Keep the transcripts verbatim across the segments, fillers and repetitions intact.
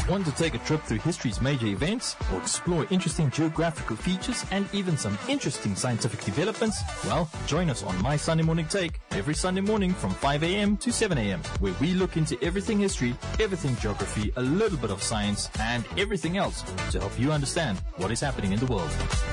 Want to take a trip through history's major events or explore interesting geographical features and even some interesting scientific developments? Well, join us on My Sunday Morning Take every Sunday morning from five a.m. to seven a.m. where we look into everything history, everything geography, a little bit of science, and everything else to help you understand what is happening in the world.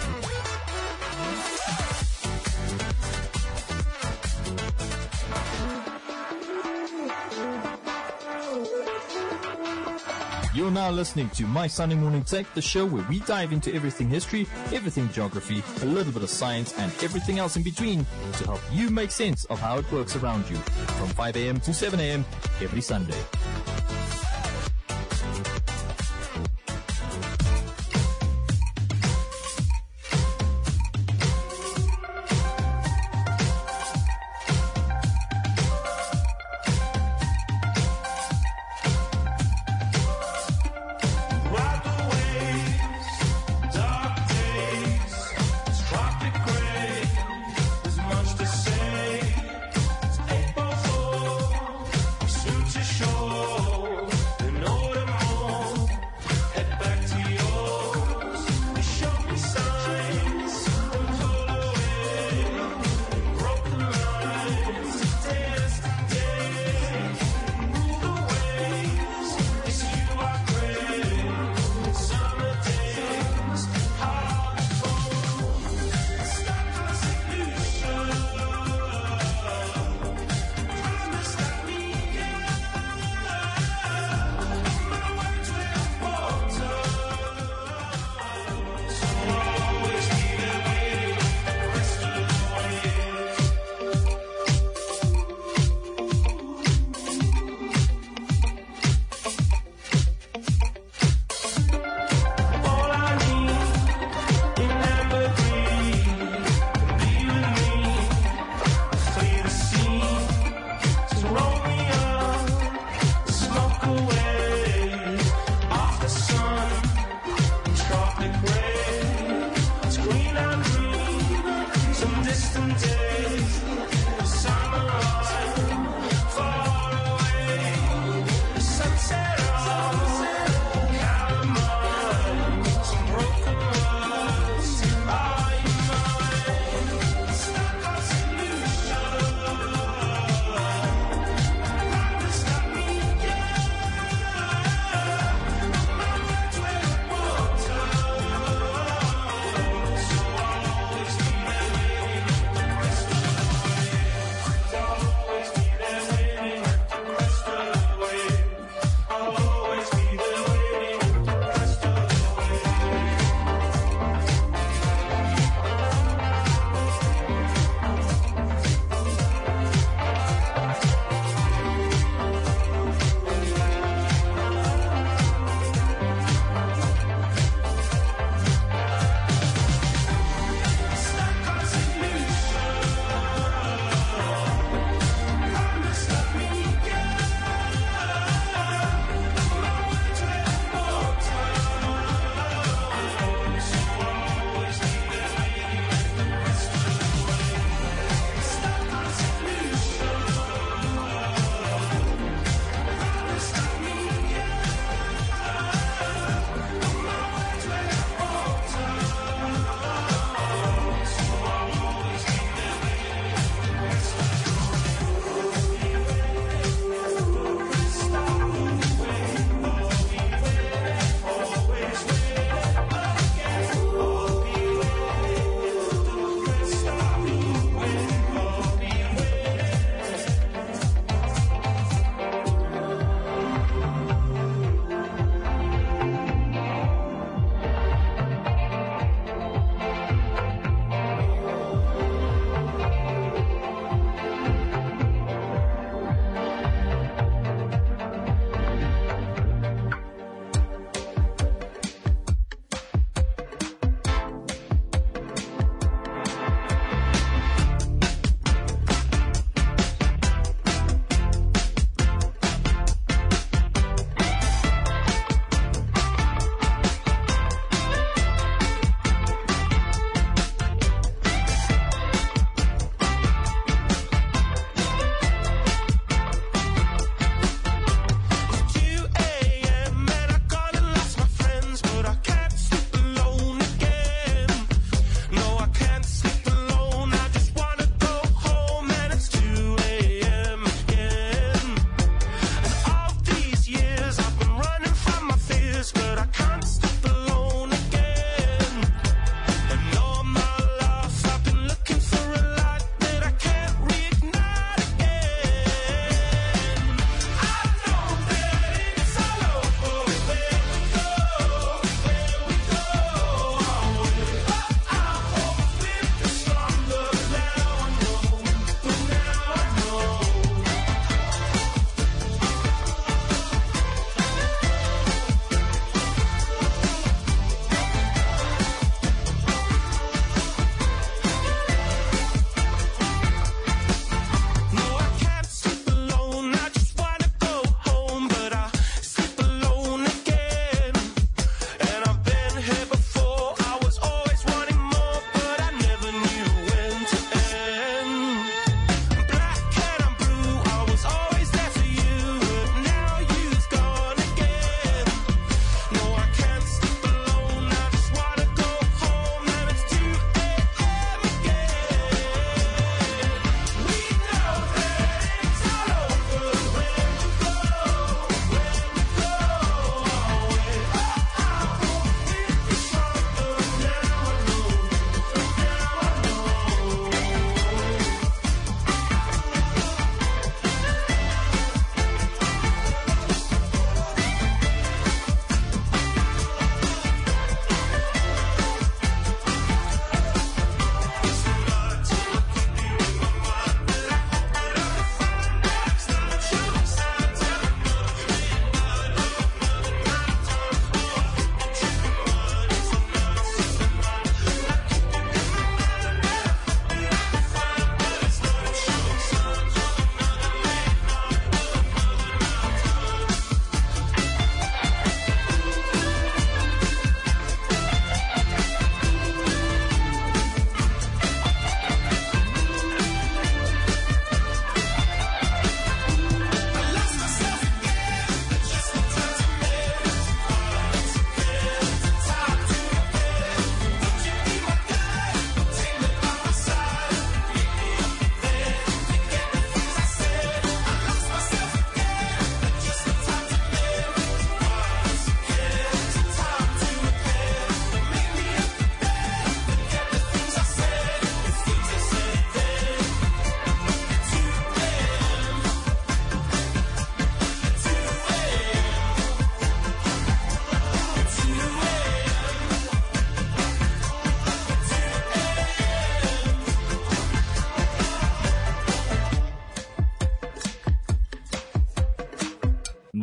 You're now listening to My Sunday Morning Take, the show where we dive into everything history, everything geography, a little bit of science, and everything else in between to help you make sense of how it works around you. From five a.m. to seven a.m. every Sunday. Shore.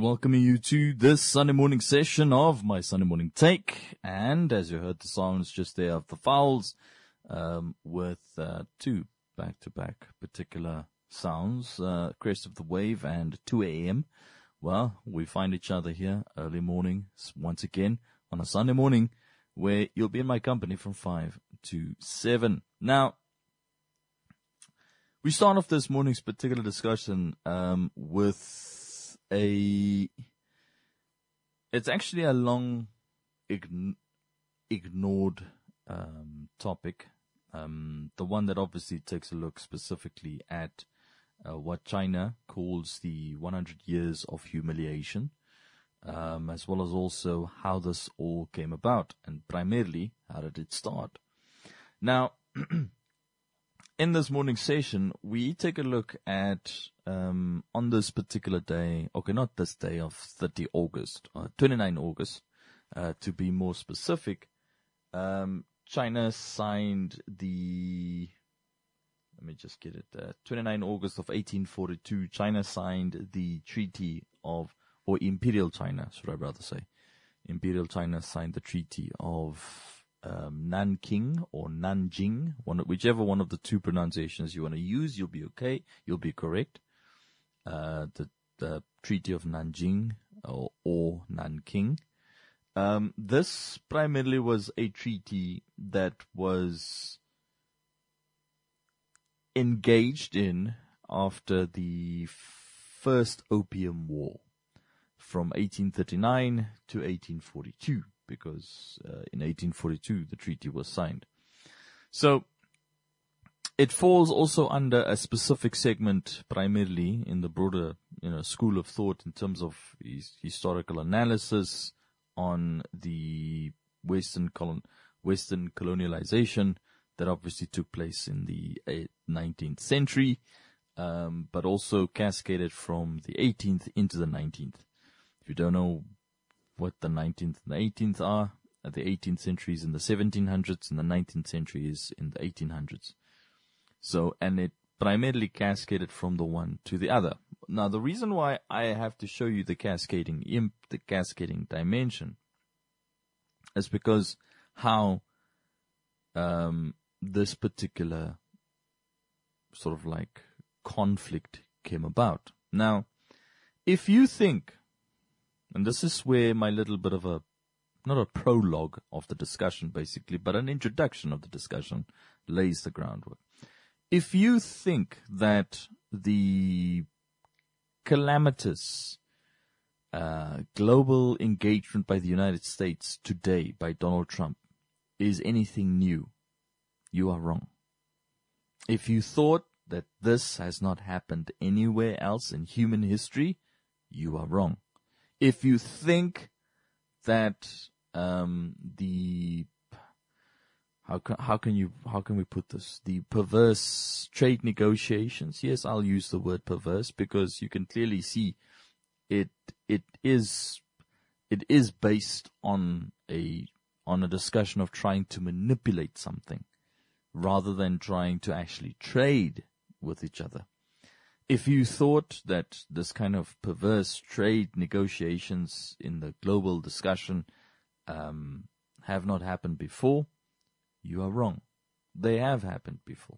and welcoming you to this Sunday morning session of my Sunday Morning Take. And as you heard the sounds just there of the Fowls, um, with uh, two back-to-back particular sounds, uh, Crest of the Wave and two a.m. Well, we find each other here early morning once again on a Sunday morning where you'll be in my company from five to seven. Now, we start off this morning's particular discussion um, with a, it's actually a long ign- ignored um, topic, um, the one that obviously takes a look specifically at uh, what China calls the one hundred years of humiliation, um, as well as also how this all came about, and primarily, how did it start? Now, in this morning's session, we take a look at, um, on this particular day, okay, not this day of thirtieth of August, uh, twenty-ninth of August, uh, to be more specific, um, China signed the, let me just get it, uh, twenty-ninth of August of eighteen forty-two, China signed the Treaty of, or Imperial China, should I rather say. Imperial China signed the Treaty of Um, Nanking or Nanjing, one, whichever one of the two pronunciations you want to use, you'll be okay, you'll be correct. Uh, the, the Treaty of Nanjing or, or Nanking. Um, this primarily was a treaty that was engaged in after the First Opium War from eighteen thirty-nine to eighteen forty-two. Because uh, in eighteen forty-two the treaty was signed. So it falls also under a specific segment, primarily in the broader, you know, school of thought in terms of his historical analysis on the Western colon, Western colonialization that obviously took place in the nineteenth century, um, but also cascaded from the eighteenth into the nineteenth. If you don't know what the nineteenth and the eighteenth are, the eighteenth century is in the seventeen hundreds and the nineteenth century is in the eighteen hundreds. So, and it primarily cascaded from the one to the other. Now, the reason why I have to show you the cascading imp, the cascading dimension, is because how um, this particular sort of like conflict came about. Now, if you think, and this is where my little bit of a, not a prologue of the discussion basically, but an introduction of the discussion lays the groundwork. If you think that the calamitous uh, global engagement by the United States today by Donald Trump is anything new, you are wrong. If you thought that this has not happened anywhere else in human history, you are wrong. If you think that um, the how can how can you how can we put this the perverse trade negotiations? Yes, I'll use the word perverse because you can clearly see it it is it is based on a on a discussion of trying to manipulate something rather than trying to actually trade with each other. If you thought that this kind of perverse trade negotiations in the global discussion um, have not happened before, you are wrong. They have happened before.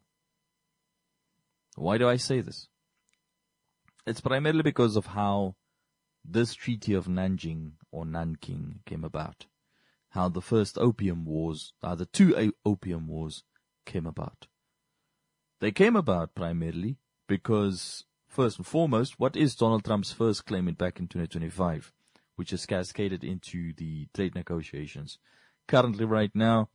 Why do I say this? It's primarily because of how this Treaty of Nanjing or Nanking came about. How the first Opium Wars, uh, the two Opium Wars came about. They came about primarily because, first and foremost, what is Donald Trump's first claim back in twenty twenty-five, which has cascaded into the trade negotiations? Currently, right now,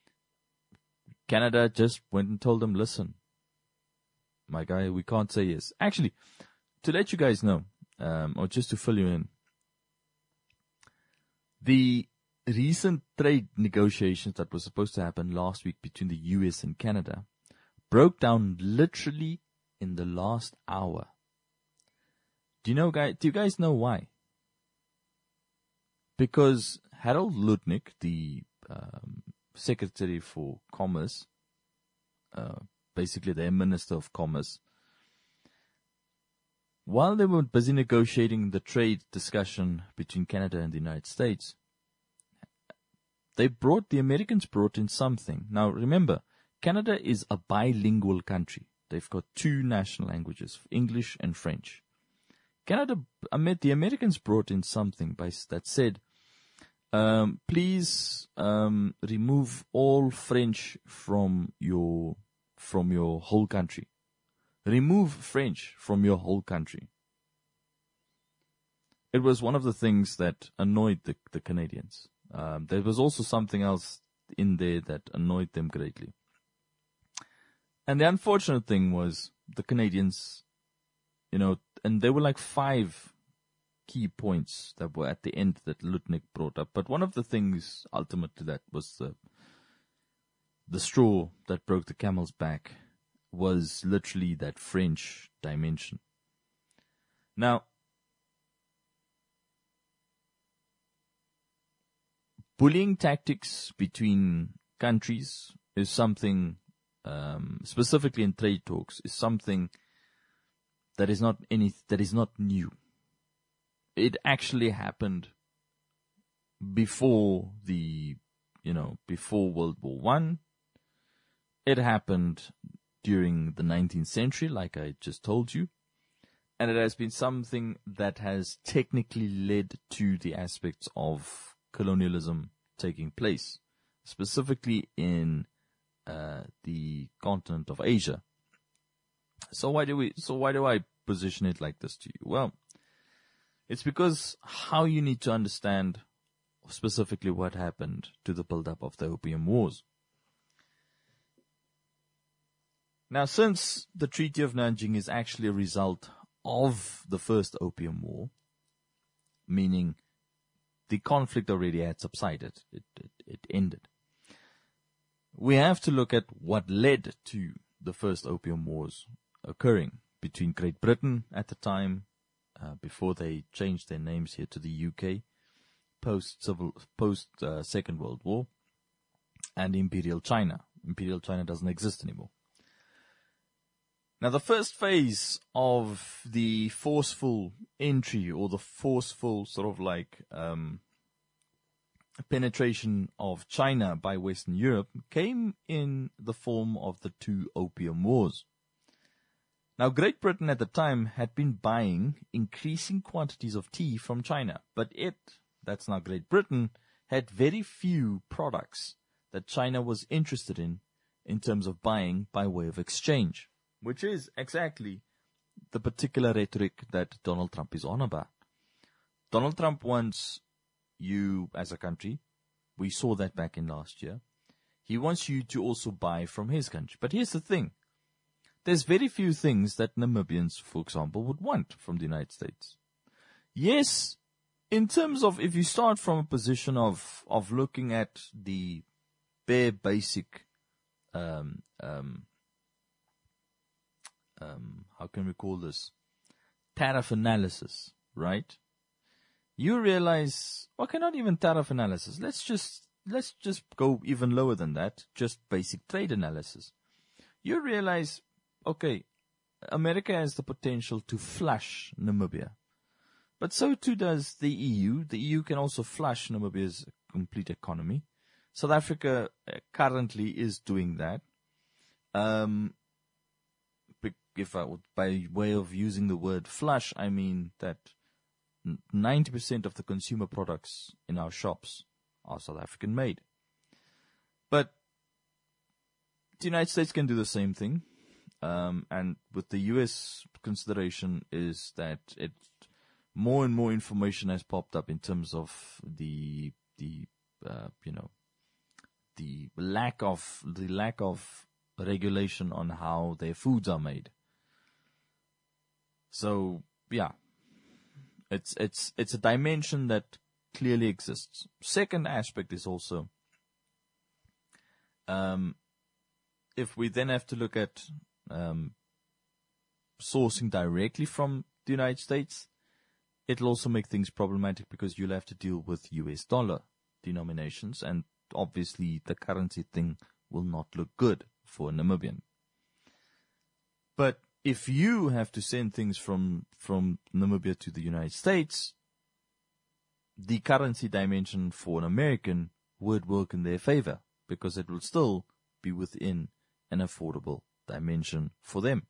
Canada just went and told them, listen, my guy, we can't say yes. Actually, to let you guys know, um, or just to fill you in, the recent trade negotiations that were supposed to happen last week between the U S and Canada broke down literally in the last hour. Do you know, guys? Do you guys know why? Because Harold Lutnick, the um, Secretary for Commerce, uh, basically their Minister of Commerce, while they were busy negotiating the trade discussion between Canada and the United States, they brought, the Americans brought in something. Now remember, Canada is a bilingual country. They've got two national languages, English and French. Canada, the Americans brought in something by, that said, um, please um, remove all French from your from your whole country. Remove French from your whole country. It was one of the things that annoyed the, the Canadians. Um, there was also something else in there that annoyed them greatly. And the unfortunate thing was the Canadians, you know, and there were like five key points that were at the end that Lutnick brought up. But one of the things ultimate to that was the, the straw that broke the camel's back was literally that French dimension. Now, bullying tactics between countries is something, um, specifically in trade talks, is something that is not any that is not new. It actually happened before the, you know, before World War One. It happened during the nineteenth century, like I just told you. And it has been something that has technically led to the aspects of colonialism taking place, specifically in uh, the continent of Asia. So why do we? So why do I position it like this to you? Well, it's because how you need to understand specifically what happened to the build-up of the Opium Wars. Now, since the Treaty of Nanjing is actually a result of the First Opium War, meaning the conflict already had subsided, it, it, it ended, we have to look at what led to the First Opium Wars occurring between Great Britain at the time, uh, before they changed their names here to the U K, post-civil, post uh, Second World War, and Imperial China. Imperial China doesn't exist anymore. Now, the first phase of the forceful entry, or the forceful sort of like um, penetration of China by Western Europe, came in the form of the two Opium Wars. Now, Great Britain at the time had been buying increasing quantities of tea from China, but it, that's now Great Britain, had very few products that China was interested in in terms of buying by way of exchange, which is exactly the particular rhetoric that Donald Trump is on about. Donald Trump wants you, as a country, we saw that back in last year, he wants you to also buy from his country. But here's the thing. There's very few things that Namibians, for example, would want from the United States. Yes, in terms of, if you start from a position of, of looking at the bare basic, um, um, um, how can we call this? Tariff analysis, right? You realize, okay, not even tariff analysis. Let's just, let's just go even lower than that. Just basic trade analysis. You realize, okay, America has the potential to flush Namibia. But so too does the E U. The E U can also flush Namibia's complete economy. South Africa currently is doing that. Um, if I would, by way of using the word flush, I mean that ninety percent of the consumer products in our shops are South African made. But the United States can do the same thing. Um, and with the U S consideration is that it, more and more information has popped up in terms of the, the, uh, you know, the lack of, the lack of regulation on how their foods are made. So, yeah, it's, it's, it's a dimension that clearly exists. Second aspect is also, um, if we then have to look at, um, sourcing directly from the United States, it'll also make things problematic because you'll have to deal with U S dollar denominations, and obviously the currency thing will not look good for a Namibian. But if you have to send things from, from Namibia to the United States, the currency dimension for an American would work in their favor because it will still be within an affordable dimension for them.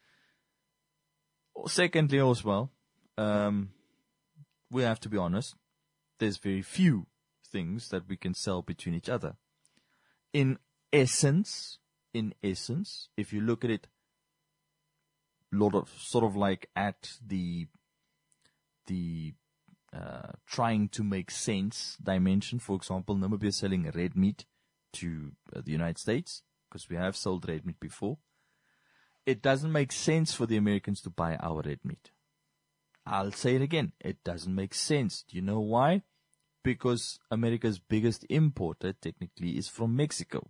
Secondly, as well, um, we have to be honest, there's very few things that we can sell between each other. In essence, in essence, if you look at it, lot of sort of like at the the uh, trying to make sense dimension. For example, Namibia is selling red meat to uh, the United States because we have sold red meat before. It doesn't make sense for the Americans to buy our red meat. I'll say it again. It doesn't make sense. Do you know why? Because America's biggest importer technically is from Mexico.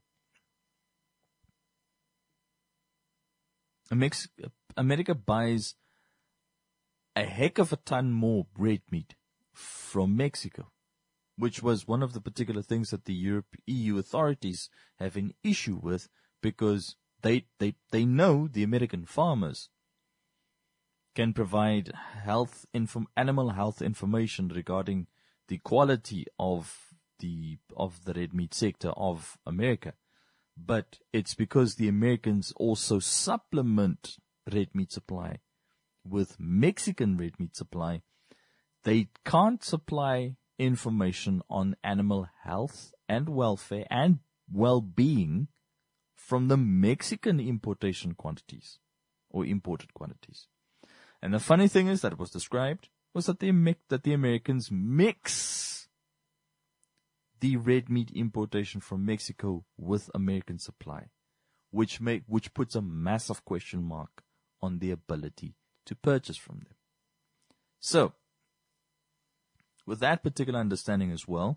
Mex- America buys a heck of a ton more red meat from Mexico, which was one of the particular things that the Europe, E U authorities have an issue with because they, they, they know the American farmers can provide health inform, animal health information regarding the quality of the, of the red meat sector of America. But it's because the Americans also supplement red meat supply with Mexican red meat supply. They can't supply information on animal health and welfare and well-being from the Mexican importation quantities or imported quantities. And the funny thing is that it was described was that they mix, that the Americans mix the red meat importation from Mexico with American supply, which make, which puts a massive question mark on the ability to purchase from them. So, with that particular understanding as well,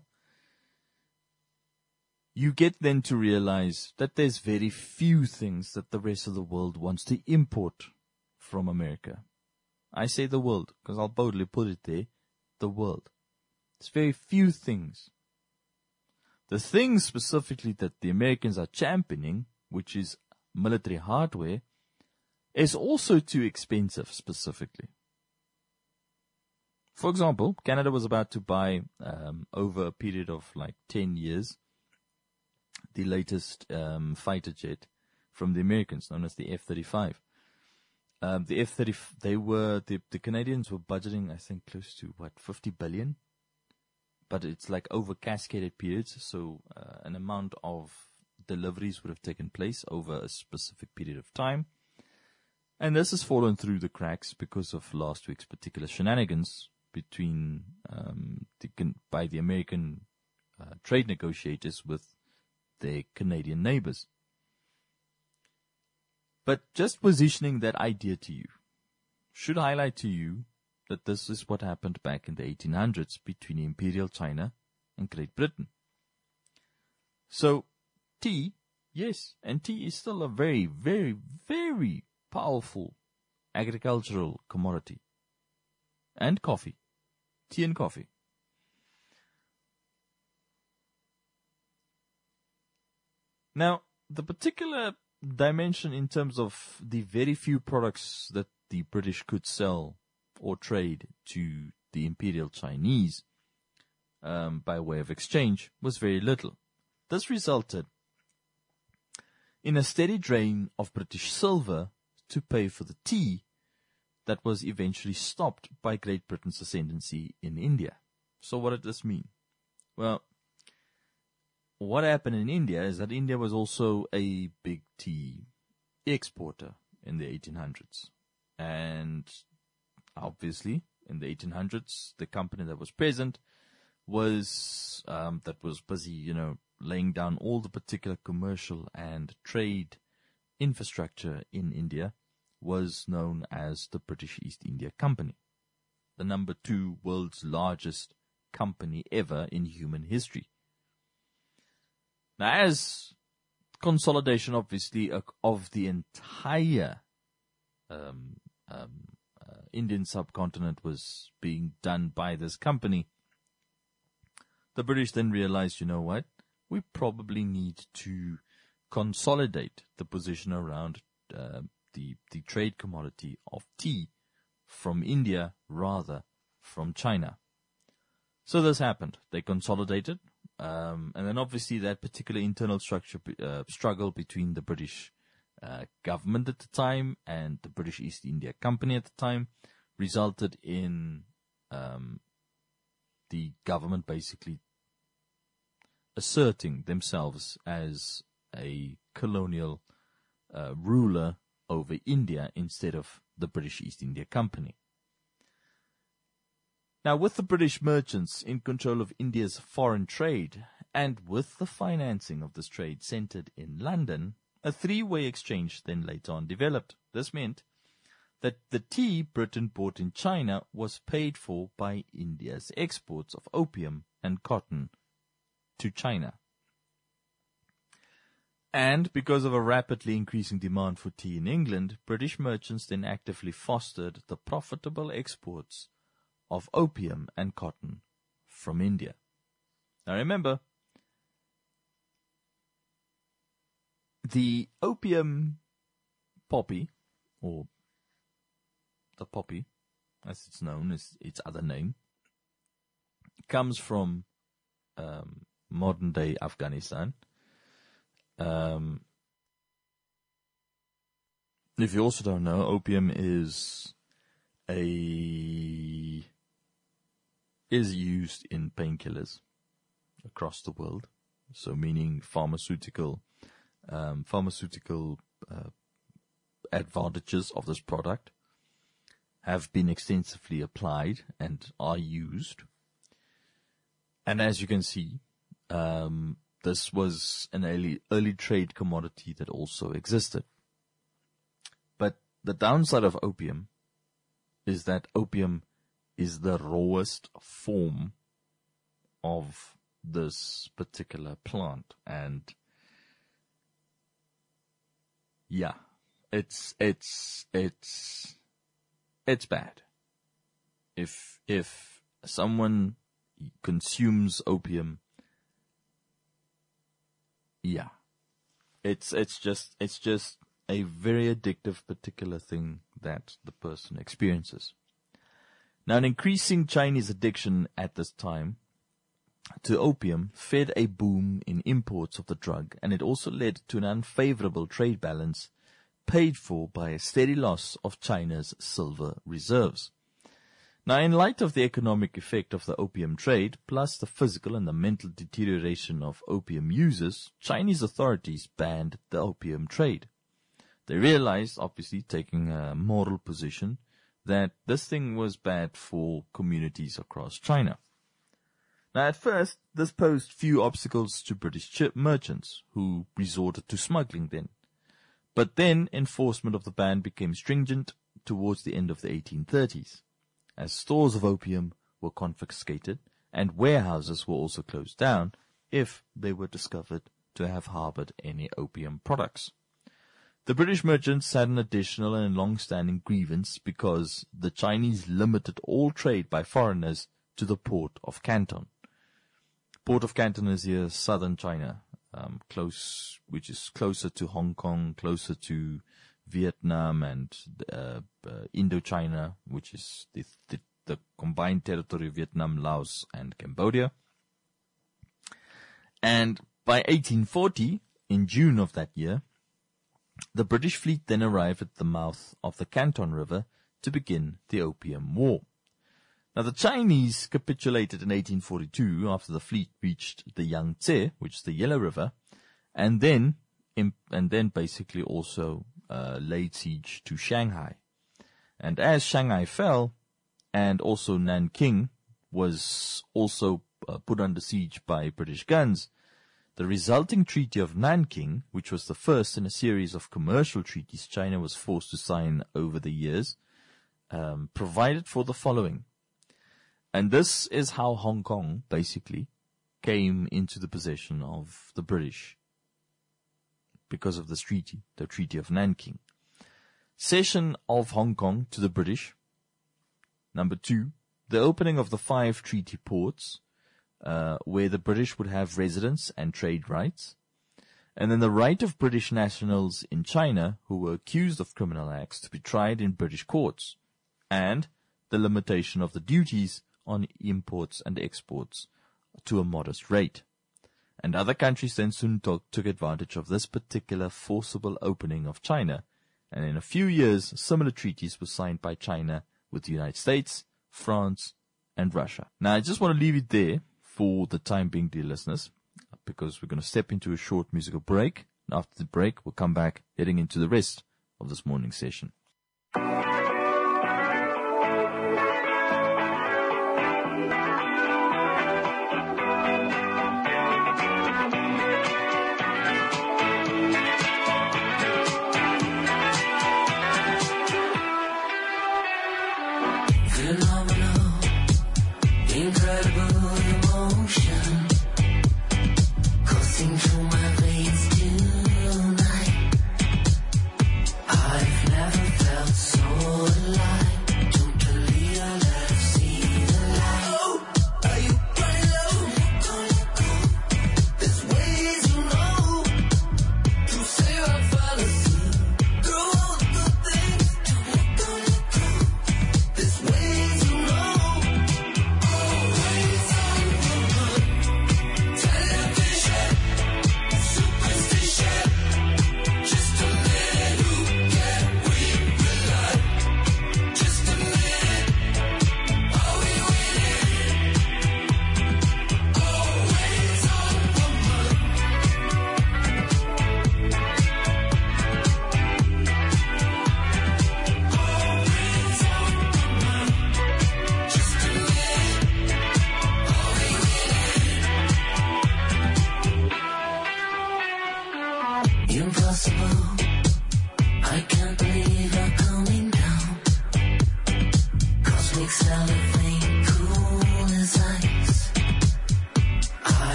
you get then to realize that there's very few things that the rest of the world wants to import from America. I say the world because I'll boldly put it there, the world. There's very few things. The things specifically that the Americans are championing, which is military hardware, is also too expensive specifically. For example, Canada was about to buy, um, over a period of like ten years, the latest um, fighter jet from the Americans, known as the F thirty-five. Um, the F thirty, they were, the, the Canadians were budgeting, I think, close to, what, fifty billion? But it's like over cascaded periods, so uh, an amount of deliveries would have taken place over a specific period of time. And this has fallen through the cracks because of last week's particular shenanigans between um, the, by the American uh, trade negotiators with their Canadian neighbors. But just positioning that idea to you should highlight to you that this is what happened back in the eighteen hundreds between Imperial China and Great Britain. So, tea, yes, and tea is still a very, very, very powerful agricultural commodity. And coffee. Tea and coffee. Now, the particular dimension in terms of the very few products that the British could sell or trade to the Imperial Chinese um, by way of exchange was very little. This resulted in a steady drain of British silver to pay for the tea that was eventually stopped by Great Britain's ascendancy in India. So what did this mean? Well, what happened in India is that India was also a big tea exporter in the eighteen hundreds. And obviously, in the eighteen hundreds, the company that was present was, um, that was busy, you know, laying down all the particular commercial and trade infrastructure in India was known as the British East India Company, the number two world's largest company ever in human history. Now, as consolidation, obviously, of the entire um, um, uh, Indian subcontinent was being done by this company, the British then realized, you know what, we probably need to consolidate the position around uh, the, the trade commodity of tea from India rather from China. So this happened. They consolidated, um, and then obviously that particular internal structure uh, struggle between the British uh, government at the time and the British East India Company at the time resulted in um, the government basically asserting themselves as a colonial uh, ruler over India instead of the British East India Company. Now, with the British merchants in control of India's foreign trade, and with the financing of this trade centered in London, a three-way exchange then later on developed. This meant that the tea Britain bought in China was paid for by India's exports of opium and cotton to China. And because of a rapidly increasing demand for tea in England, British merchants then actively fostered the profitable exports of opium and cotton from India. Now remember, the opium poppy, or the poppy, as it's known, as its other name, comes from um, modern-day Afghanistan. Um, if you also don't know, opium is a is used in painkillers across the world. So, meaning pharmaceutical um, pharmaceutical uh, advantages of this product have been extensively applied and are used. And as you can see, um, this was an early, early trade commodity that also existed. But the downside of opium is that opium is the rawest form of this particular plant. And yeah, it's, it's, it's, it's bad. If, if someone consumes opium, yeah, it's, it's just, it's just a very addictive particular thing that the person experiences. Now, an increasing Chinese addiction at this time to opium fed a boom in imports of the drug, and it also led to an unfavorable trade balance paid for by a steady loss of China's silver reserves. Now, in light of the economic effect of the opium trade, plus the physical and the mental deterioration of opium users, Chinese authorities banned the opium trade. They realized, obviously taking a moral position, that this thing was bad for communities across China. Now, at first, this posed few obstacles to British merchants, who resorted to smuggling then. But then, enforcement of the ban became stringent towards the end of the eighteen thirties, as stores of opium were confiscated and warehouses were also closed down if they were discovered to have harbored any opium products. The British merchants had an additional and long-standing grievance because the Chinese limited all trade by foreigners to the port of Canton. Port of Canton is here, southern China, um, close, which is closer to Hong Kong, closer to Vietnam and uh, uh, Indochina, which is the, the, the combined territory of Vietnam, Laos, and Cambodia. And by eighteen forty, in June of that year, the British fleet then arrived at the mouth of the Canton River to begin the Opium War. Now, the Chinese capitulated in eighteen forty-two after the fleet reached the Yangtze, which is the Yellow River, and then and then basically also uh, laid siege to Shanghai. And as Shanghai fell, and also Nanking was also uh, put under siege by British guns, the resulting Treaty of Nanking, which was the first in a series of commercial treaties China was forced to sign over the years, um, provided for the following. And this is how Hong Kong, basically, came into the possession of the British because of this treaty, the Treaty of Nanking. Cession of Hong Kong to the British. Number two, the opening of the five treaty ports, Uh, where the British would have residence and trade rights. And then the right of British nationals in China who were accused of criminal acts to be tried in British courts, and the limitation of the duties on imports and exports to a modest rate. And other countries then soon took, took advantage of this particular forcible opening of China, and in a few years similar treaties were signed by China with the United States, France, and Russia. Now I just want to leave it there for the time being, dear listeners, because we're going to step into a short musical break. And after the break, we'll come back heading into the rest of this morning's session.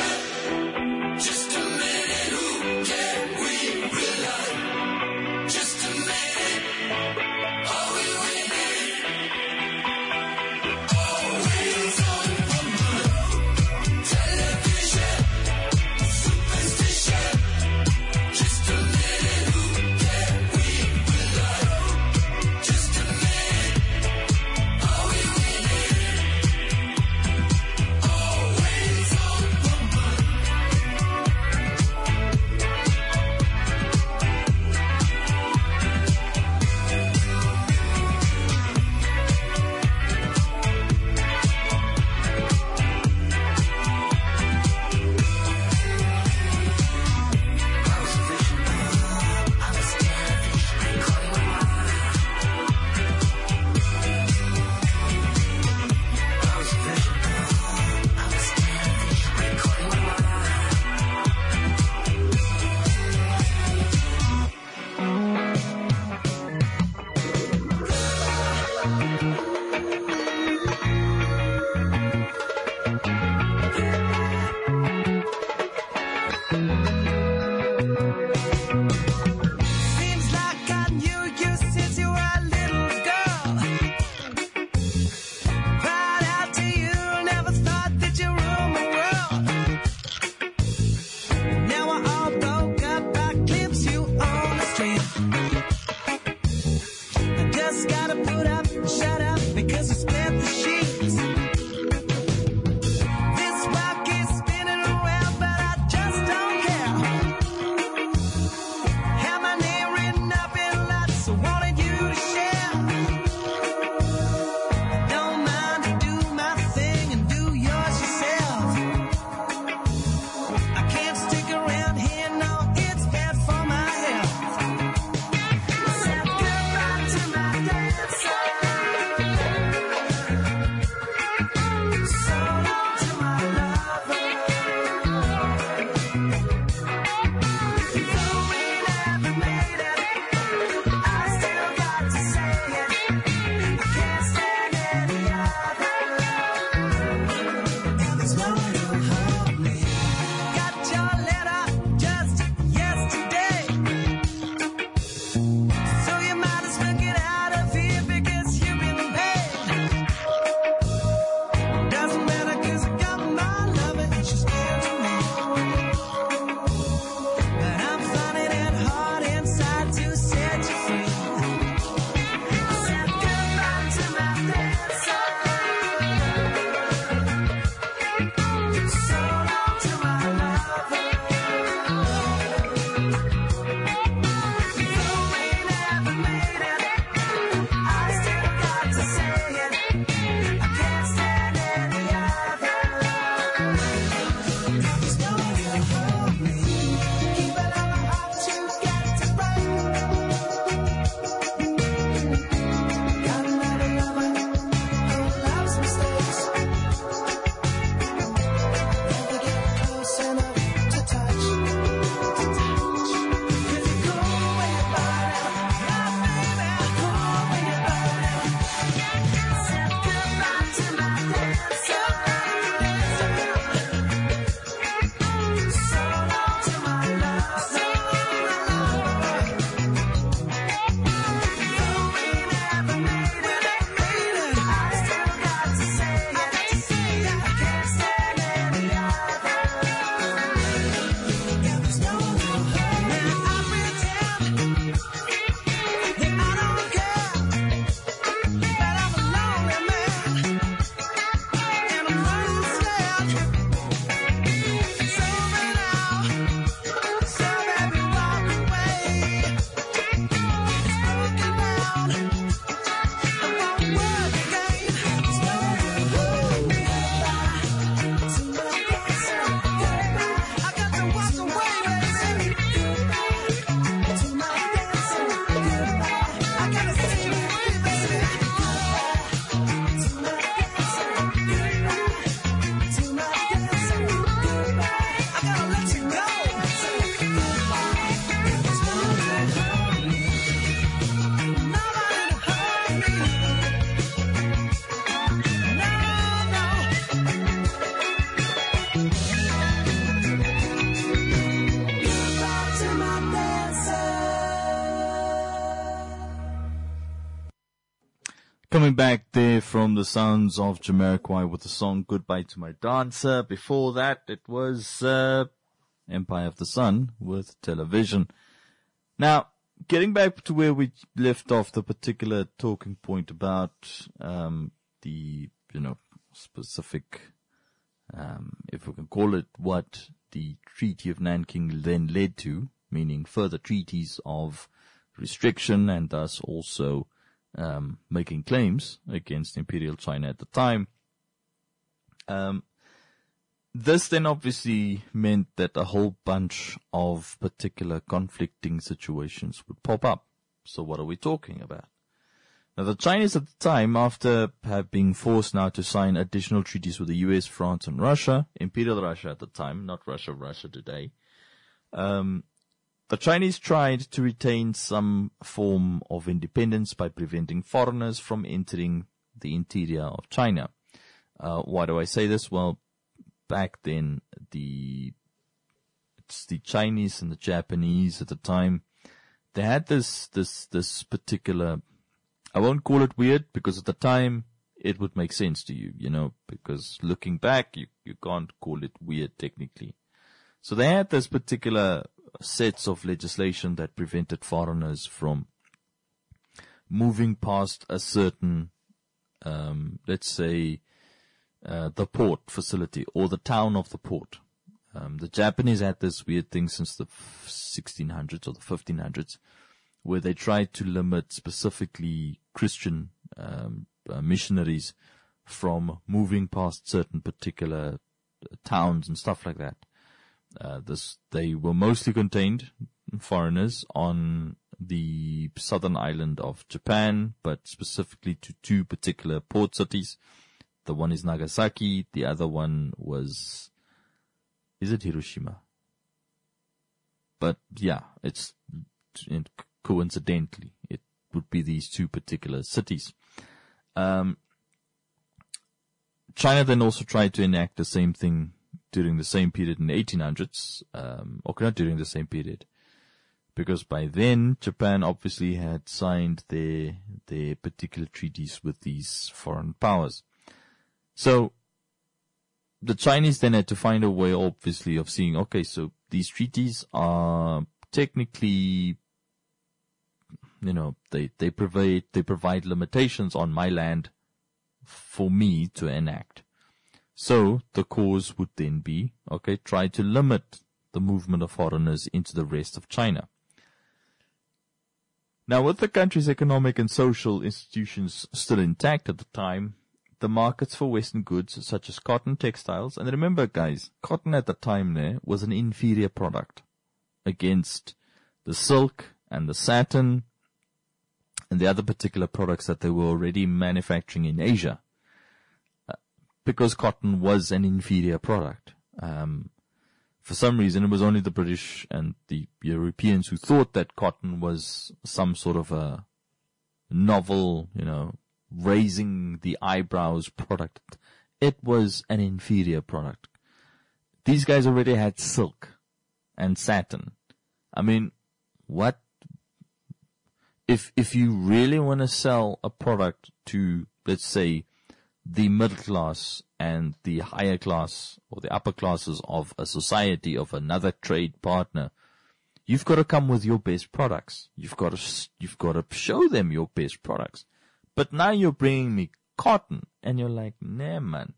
Just Coming back there from the sounds of Jamiroquai with the song Goodbye to My Dancer. Before that, it was uh, Empire of the Sun with Television. Now, getting back to where we left off, the particular talking point about um, the, you know, specific, um, if we can call it, what the Treaty of Nanking then led to, meaning further treaties of restriction and thus also Um, making claims against Imperial China at the time. Um, this then obviously meant that a whole bunch of particular conflicting situations would pop up. So what are we talking about? Now the Chinese at the time, after have been forced now to sign additional treaties with the U S, France and Russia, Imperial Russia at the time, not Russia, Russia today, um, the Chinese tried to retain some form of independence by preventing foreigners from entering the interior of China. Uh, why do I say this? Well, back then, the, it's the Chinese and the Japanese at the time, they had this, this, this particular, I won't call it weird because at the time it would make sense to you, you know, because looking back, you, you can't call it weird technically. So they had this particular sets of legislation that prevented foreigners from moving past a certain, um, let's say, uh, the port facility or the town of the port. Um, the Japanese had this weird thing since the sixteen hundreds or the fifteen hundreds, where they tried to limit specifically Christian um, uh, missionaries from moving past certain particular towns and stuff like that. Uh, this, they were mostly contained, foreigners, on the southern island of Japan, but specifically to two particular port cities. The one is Nagasaki, the other one was, is it Hiroshima? But yeah, it's, it, coincidentally, it would be these two particular cities. Um, China then also tried to enact the same thing during the same period in the eighteen hundreds, um, or not during the same period, because by then Japan obviously had signed their their particular treaties with these foreign powers. So the Chinese then had to find a way, obviously, of seeing, okay, so these treaties are technically, you know, they they provide they provide limitations on my land for me to enact. So the cause would then be, okay, try to limit the movement of foreigners into the rest of China. Now, with the country's economic and social institutions still intact at the time, the markets for Western goods such as cotton, textiles, and remember guys, cotton at the time there was an inferior product against the silk and the satin and the other particular products that they were already manufacturing in Asia. Because cotton was an inferior product. Um, for some reason, it was only the British and the Europeans who thought that cotton was some sort of a novel, you know, raising the eyebrows product. It was an inferior product. These guys already had silk and satin. I mean, what? If, if you really want to sell a product to, let's say, the middle class and the higher class or the upper classes of a society, of another trade partner, you've got to come with your best products. You've got to, you've got to show them your best products. But now you're bringing me cotton and you're like, nah, man.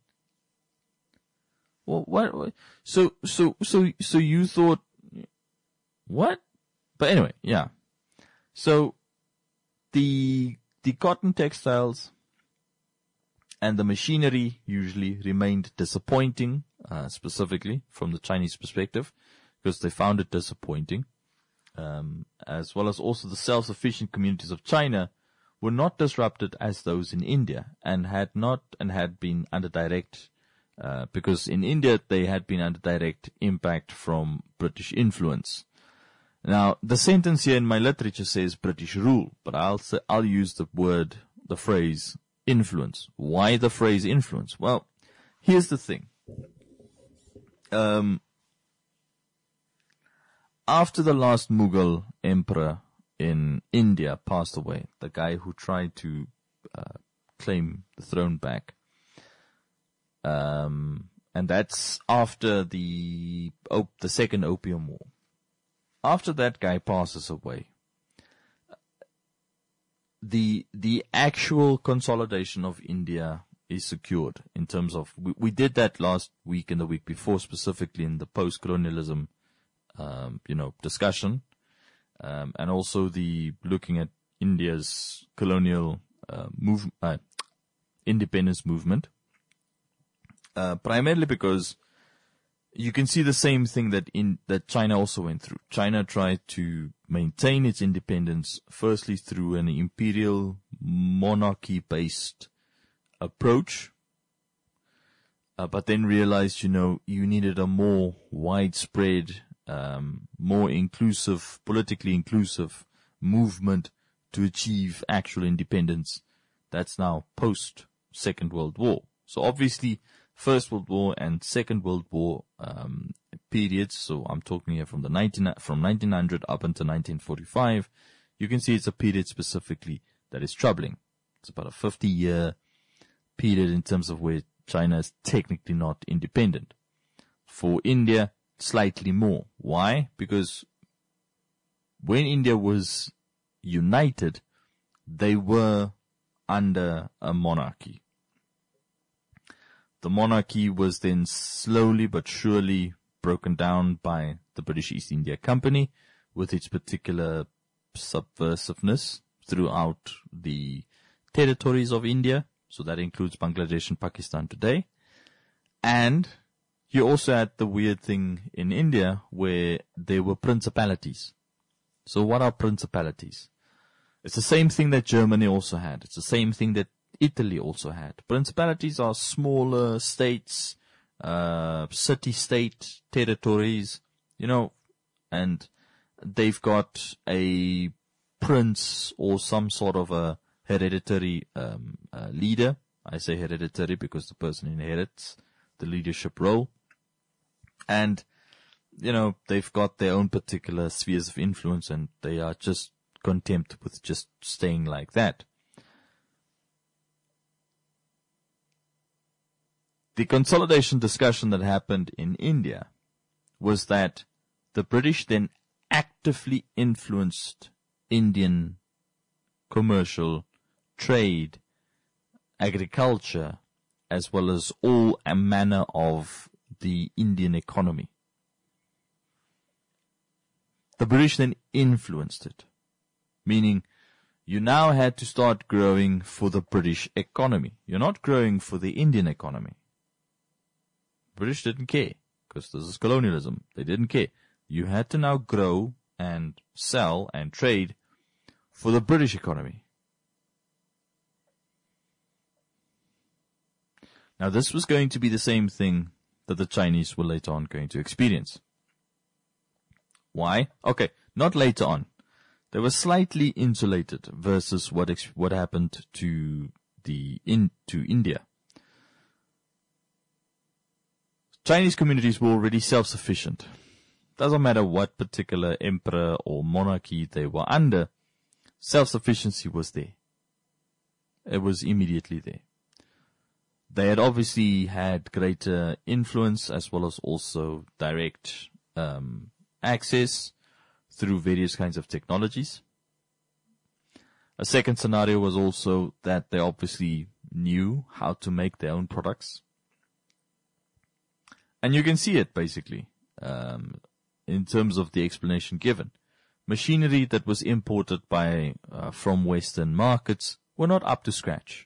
Well, what, what? So, so, so, so you thought, what? But anyway, yeah. So the, the cotton textiles and the machinery usually remained disappointing, uh, specifically from the Chinese perspective, because they found it disappointing, um, as well as also the self-sufficient communities of China were not disrupted as those in India, and had not and had been under direct, uh, because in India they had been under direct impact from British influence. Now, the sentence here in my literature says British rule, but I'll say, I'll use the word, the phrase, influence. Why the phrase influence? Well, here's the thing. Um, after the last Mughal emperor in India passed away, the guy who tried to uh, claim the throne back, um, and that's after the op- the Second Opium War. After that guy passes away, the the actual consolidation of India is secured in terms of, we, we did that last week and the week before, specifically in the post-colonialism, um, you know, discussion, um, and also the looking at India's colonial uh, move, uh, independence movement, uh, primarily because you can see the same thing that in that China also went through. China tried to maintain its independence, firstly through an imperial monarchy-based approach, uh, but then realized, you know, you needed a more widespread, um, more inclusive, politically inclusive movement to achieve actual independence. That's now post Second World War. So obviously, First World War and Second World War um, periods. So I'm talking here from the nineteen from nineteen hundred up until nineteen forty-five. You can see it's a period specifically that is troubling. It's about a fifty-year period in terms of where China is technically not independent. For India, slightly more. Why? Because when India was united, they were under a monarchy. The monarchy was then slowly but surely broken down by the British East India Company with its particular subversiveness throughout the territories of India. So that includes Bangladesh and Pakistan today. And you also had the weird thing in India where there were principalities. So what are principalities? It's the same thing that Germany also had. It's the same thing that Italy also had. Principalities are smaller states, uh, city-state territories, you know, and they've got a prince or some sort of a hereditary um, uh, leader. I say hereditary because the person inherits the leadership role. And, you know, they've got their own particular spheres of influence, and they are just content with just staying like that. The consolidation discussion that happened in India was that the British then actively influenced Indian commercial, trade, agriculture, as well as all a manner of the Indian economy. The British then influenced it, meaning you now had to start growing for the British economy. You're not growing for the Indian economy. British didn't care, because this is colonialism. They didn't care. You had to now grow and sell and trade for the British economy. Now, this was going to be the same thing that the Chinese were later on going to experience. Why? Okay, not later on. They were slightly insulated versus what ex- what happened to the in to India. Chinese communities were already self-sufficient. Doesn't matter what particular emperor or monarchy they were under, self-sufficiency was there. It was immediately there. They had obviously had greater influence as well as also direct um, access through various kinds of technologies. A second scenario was also that they obviously knew how to make their own products. And you can see it basically um, in terms of the explanation given. Machinery that was imported by uh, from Western markets were not up to scratch.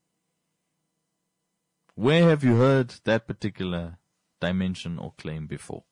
Where have you heard that particular dimension or claim before?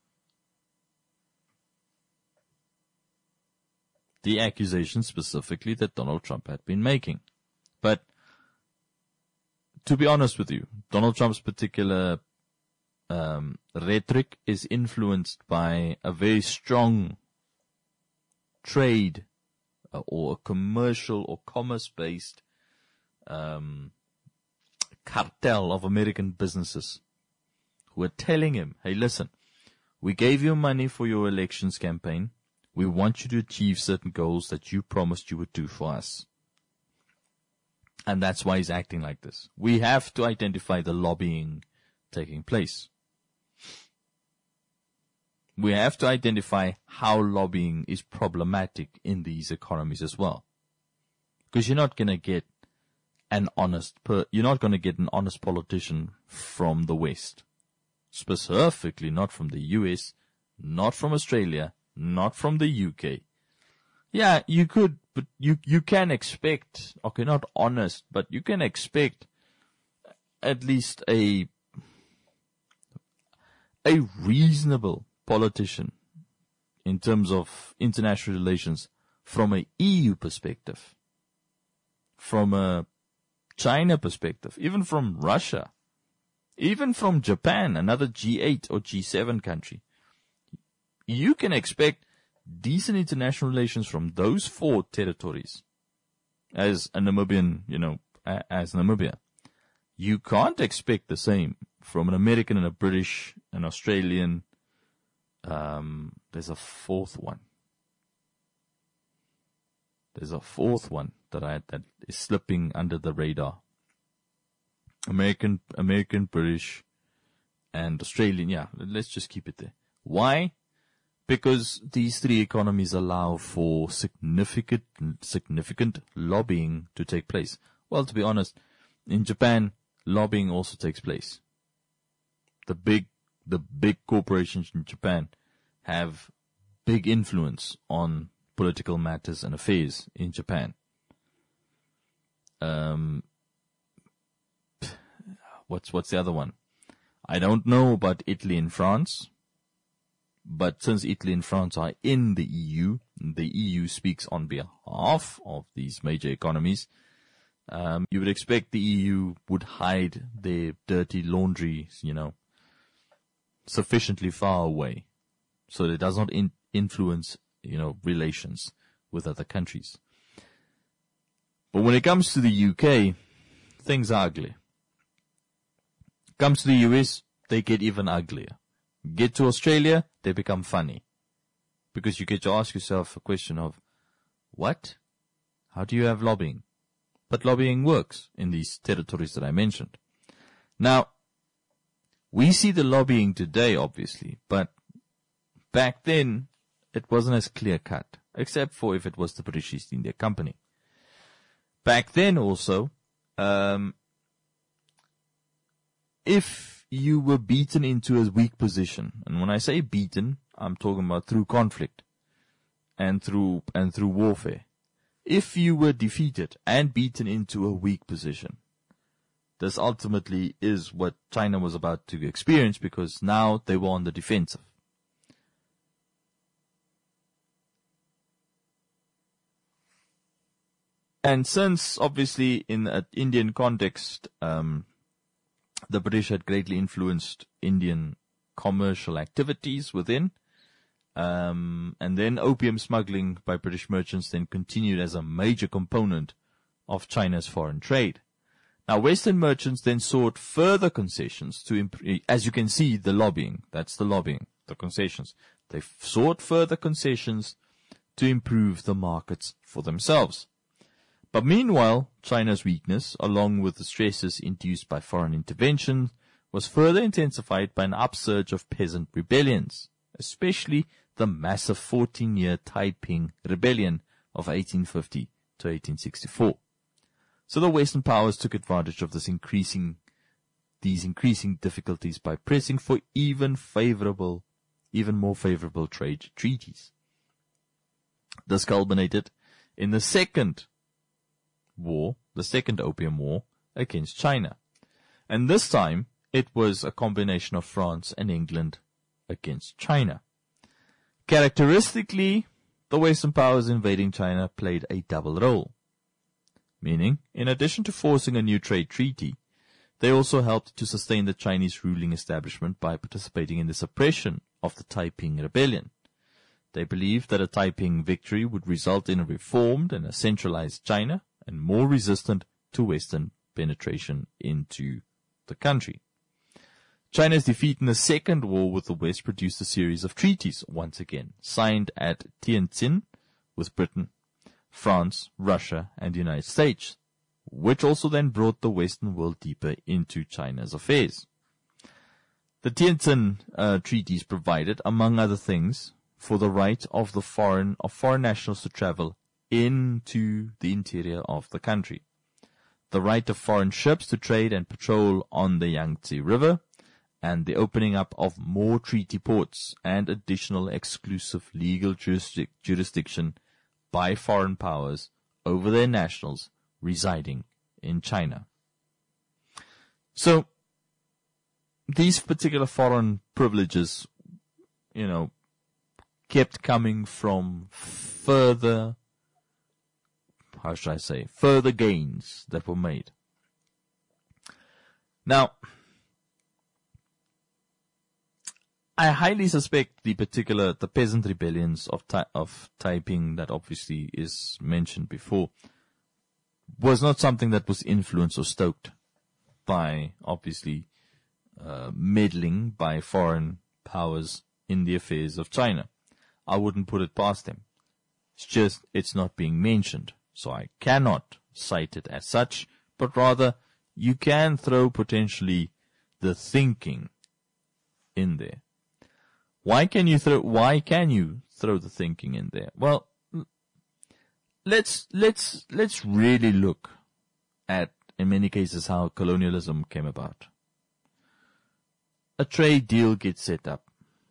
The accusation specifically that Donald Trump had been making. But to be honest with you, Donald Trump's particular um, rhetoric is influenced by a very strong trade uh, or a commercial or commerce-based um, cartel of American businesses who are telling him, hey, listen, we gave you money for your elections campaign. We want you to achieve certain goals that you promised you would do for us. And that's why he's acting like this. We have to identify the lobbying taking place. We have to identify how lobbying is problematic in these economies as well. Because you're not going to get an honest, per- you're not going to get an honest politician from the West. Specifically not from the U S, not from Australia, not from the U K. Yeah, you could, but you, you can expect, okay, not honest, but you can expect at least a, a reasonable politician in terms of international relations from a E U perspective, from a China perspective, even from Russia, even from Japan, another G eight or G seven country. You can expect decent international relations from those four territories as a Namibian, you know, as Namibia. You can't expect the same from an American and a British, an Australian. Um, there's a fourth one. There's a fourth one that I, that is slipping under the radar. American, American, British, and Australian. Yeah, let's just keep it there. Why? Because these three economies allow for significant, significant lobbying to take place. Well, to be honest, in Japan, lobbying also takes place. The big, the big corporations in Japan have big influence on political matters and affairs in Japan. Um, what's, what's the other one? I don't know about Italy and France. But since Italy and France are in the E U, the E U speaks on behalf of these major economies. Um, you would expect the E U would hide their dirty laundry, you know, sufficiently far away so that it does not in- influence, you know, relations with other countries. But when it comes to the U K, things are ugly. Comes to the U S, they get even uglier. Get to Australia, they become funny. Because you get to ask yourself a question of, what? How do you have lobbying? But lobbying works in these territories that I mentioned. Now, we see the lobbying today, obviously, but back then, it wasn't as clear cut, except for if it was the British East India Company. Back then also, um, if you were beaten into a weak position. And when I say beaten, I'm talking about through conflict and through, and through warfare. If you were defeated and beaten into a weak position, this ultimately is what China was about to experience because now they were on the defensive. And since obviously in an Indian context, um, the British had greatly influenced Indian commercial activities within. Um, and then opium smuggling by British merchants then continued as a major component of China's foreign trade. Now, Western merchants then sought further concessions to improve, as you can see, the lobbying. That's the lobbying, the concessions. They sought further concessions to improve the markets for themselves. But meanwhile, China's weakness, along with the stresses induced by foreign intervention, was further intensified by an upsurge of peasant rebellions, especially the massive fourteen-year Taiping Rebellion of eighteen fifty to eighteen sixty-four. So the Western powers took advantage of this increasing, these increasing difficulties by pressing for even favorable, even more favorable trade treaties. This culminated in the second war, the second Opium War against China. And this time, it was a combination of France and England against China. Characteristically, the Western powers invading China played a double role. Meaning, in addition to forcing a new trade treaty, they also helped to sustain the Chinese ruling establishment by participating in the suppression of the Taiping Rebellion. They believed that a Taiping victory would result in a reformed and a centralized China, and more resistant to Western penetration into the country. China's defeat in the Second War with the West produced a series of treaties, once again, signed at Tianjin with Britain, France, Russia, and the United States, which also then brought the Western world deeper into China's affairs. The Tianjin uh, treaties provided, among other things, for the right of the foreign of foreign nationals to travel into the interior of the country, the right of foreign ships to trade and patrol on the Yangtze River, and the opening up of more treaty ports and additional exclusive legal jurisdic- jurisdiction by foreign powers over their nationals residing in China. So, these particular foreign privileges, you know, kept coming from further, how should I say, further gains that were made. Now, I highly suspect the particular, the peasant rebellions of Ta- of Taiping that obviously is mentioned before was not something that was influenced or stoked by, obviously, uh, meddling by foreign powers in the affairs of China. I wouldn't put it past them. It's just, it's not being mentioned. So I cannot cite it as such, but rather, you can throw potentially the thinking in there. Why can you throw, why can you throw the thinking in there? Well, let's, let's, let's really look at, in many cases, how colonialism came about. A trade deal gets set up.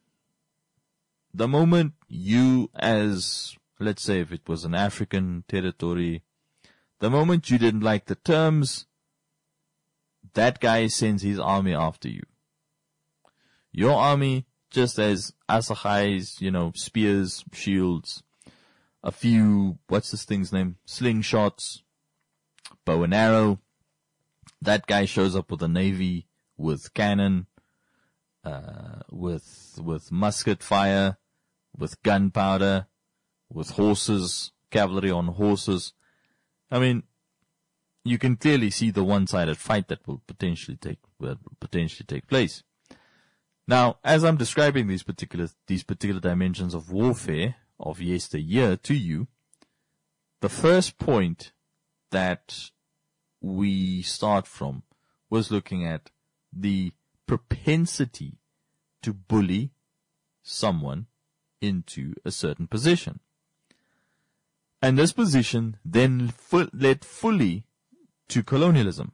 The moment you, as, let's say if it was an African territory, the moment you didn't like the terms, that guy sends his army after you. Your army, just as Asahai's, you know, spears, shields, a few, what's this thing's name? Slingshots, bow and arrow. That guy shows up with a navy, with cannon, uh, with, with musket fire, with gunpowder, with horses, cavalry on horses. I mean, you can clearly see the one-sided fight that will potentially take, will potentially take place. Now, as I'm describing these particular, these particular dimensions of warfare of yesteryear to you, the first point that we start from was looking at the propensity to bully someone into a certain position. And this position then fu- led fully to colonialism.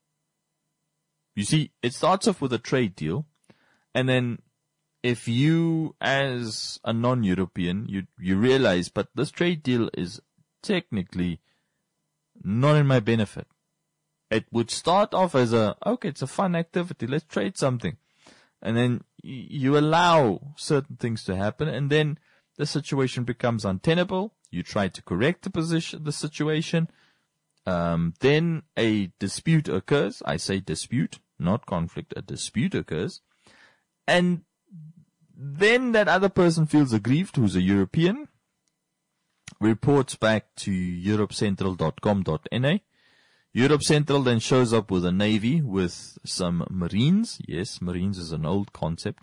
You see, it starts off with a trade deal, and then if you, as a non-European, you, you realize, but this trade deal is technically not in my benefit. It would start off as a, okay, it's a fun activity, let's trade something. And then you allow certain things to happen, and then the situation becomes untenable. You try to correct the position, the situation. Um, then a dispute occurs. I say dispute, not conflict. A dispute occurs. And then that other person feels aggrieved, who's a European, reports back to europe central dot com dot n a. Europe Central then shows up with a navy, with some marines. Yes, marines is an old concept.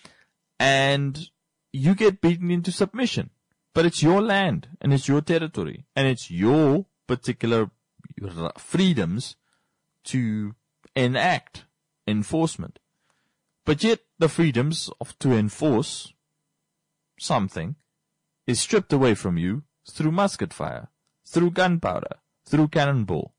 And you get beaten into submission. But it's your land, and it's your territory, and it's your particular freedoms to enact enforcement. But yet the freedoms of to enforce something is stripped away from you through musket fire, through gunpowder, through cannonball.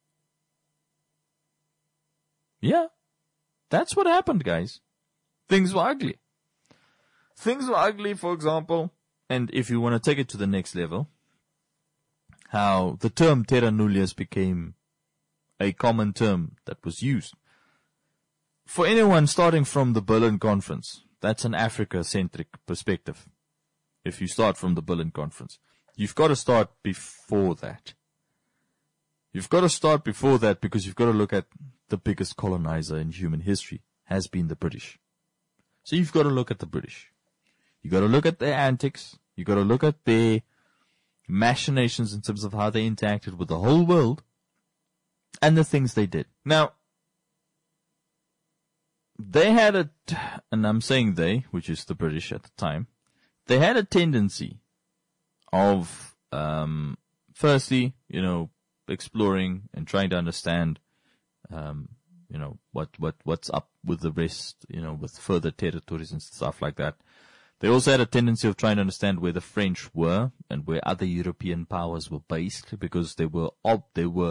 Yeah, that's what happened, guys. Things were ugly. Things were ugly, for example, and if you want to take it to the next level, how the term terra nullius became a common term that was used. For anyone starting from the Berlin Conference, that's an Africa-centric perspective. If you start from the Berlin Conference, you've got to start before that. You've got to start before that because you've got to look at the biggest colonizer in human history has been the British. So you've got to look at the British. You got to look at their antics. You got to look at their machinations in terms of how they interacted with the whole world and the things they did. Now, they had a, and I'm saying they, which is the British at the time, they had a tendency of, um, firstly, you know, exploring and trying to understand, um, you know, what, what, what's up with the rest, you know, with further territories and stuff like that. They also had a tendency of trying to understand where the French were and where other European powers were based, because they were, they were,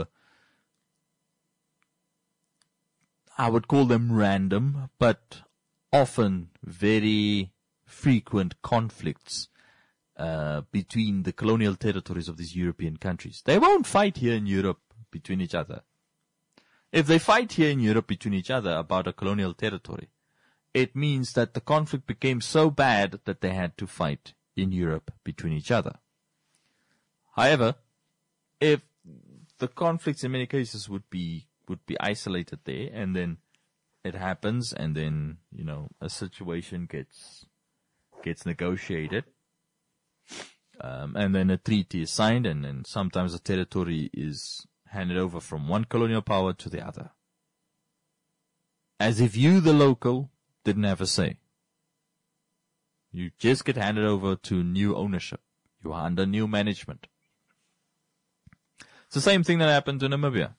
I would call them random, but often very frequent conflicts uh, between the colonial territories of these European countries. They won't fight here in Europe between each other. If they fight here in Europe between each other about a colonial territory, it means that the conflict became so bad that they had to fight in Europe between each other. However, if the conflicts in many cases would be would be isolated there, and then it happens, and then, you know, a situation gets gets negotiated, um, and then a treaty is signed, and then sometimes the territory is handed over from one colonial power to the other, as if you, the local, didn't have a say. You just get handed over to new ownership. You are under new management. It's the same thing that happened to Namibia.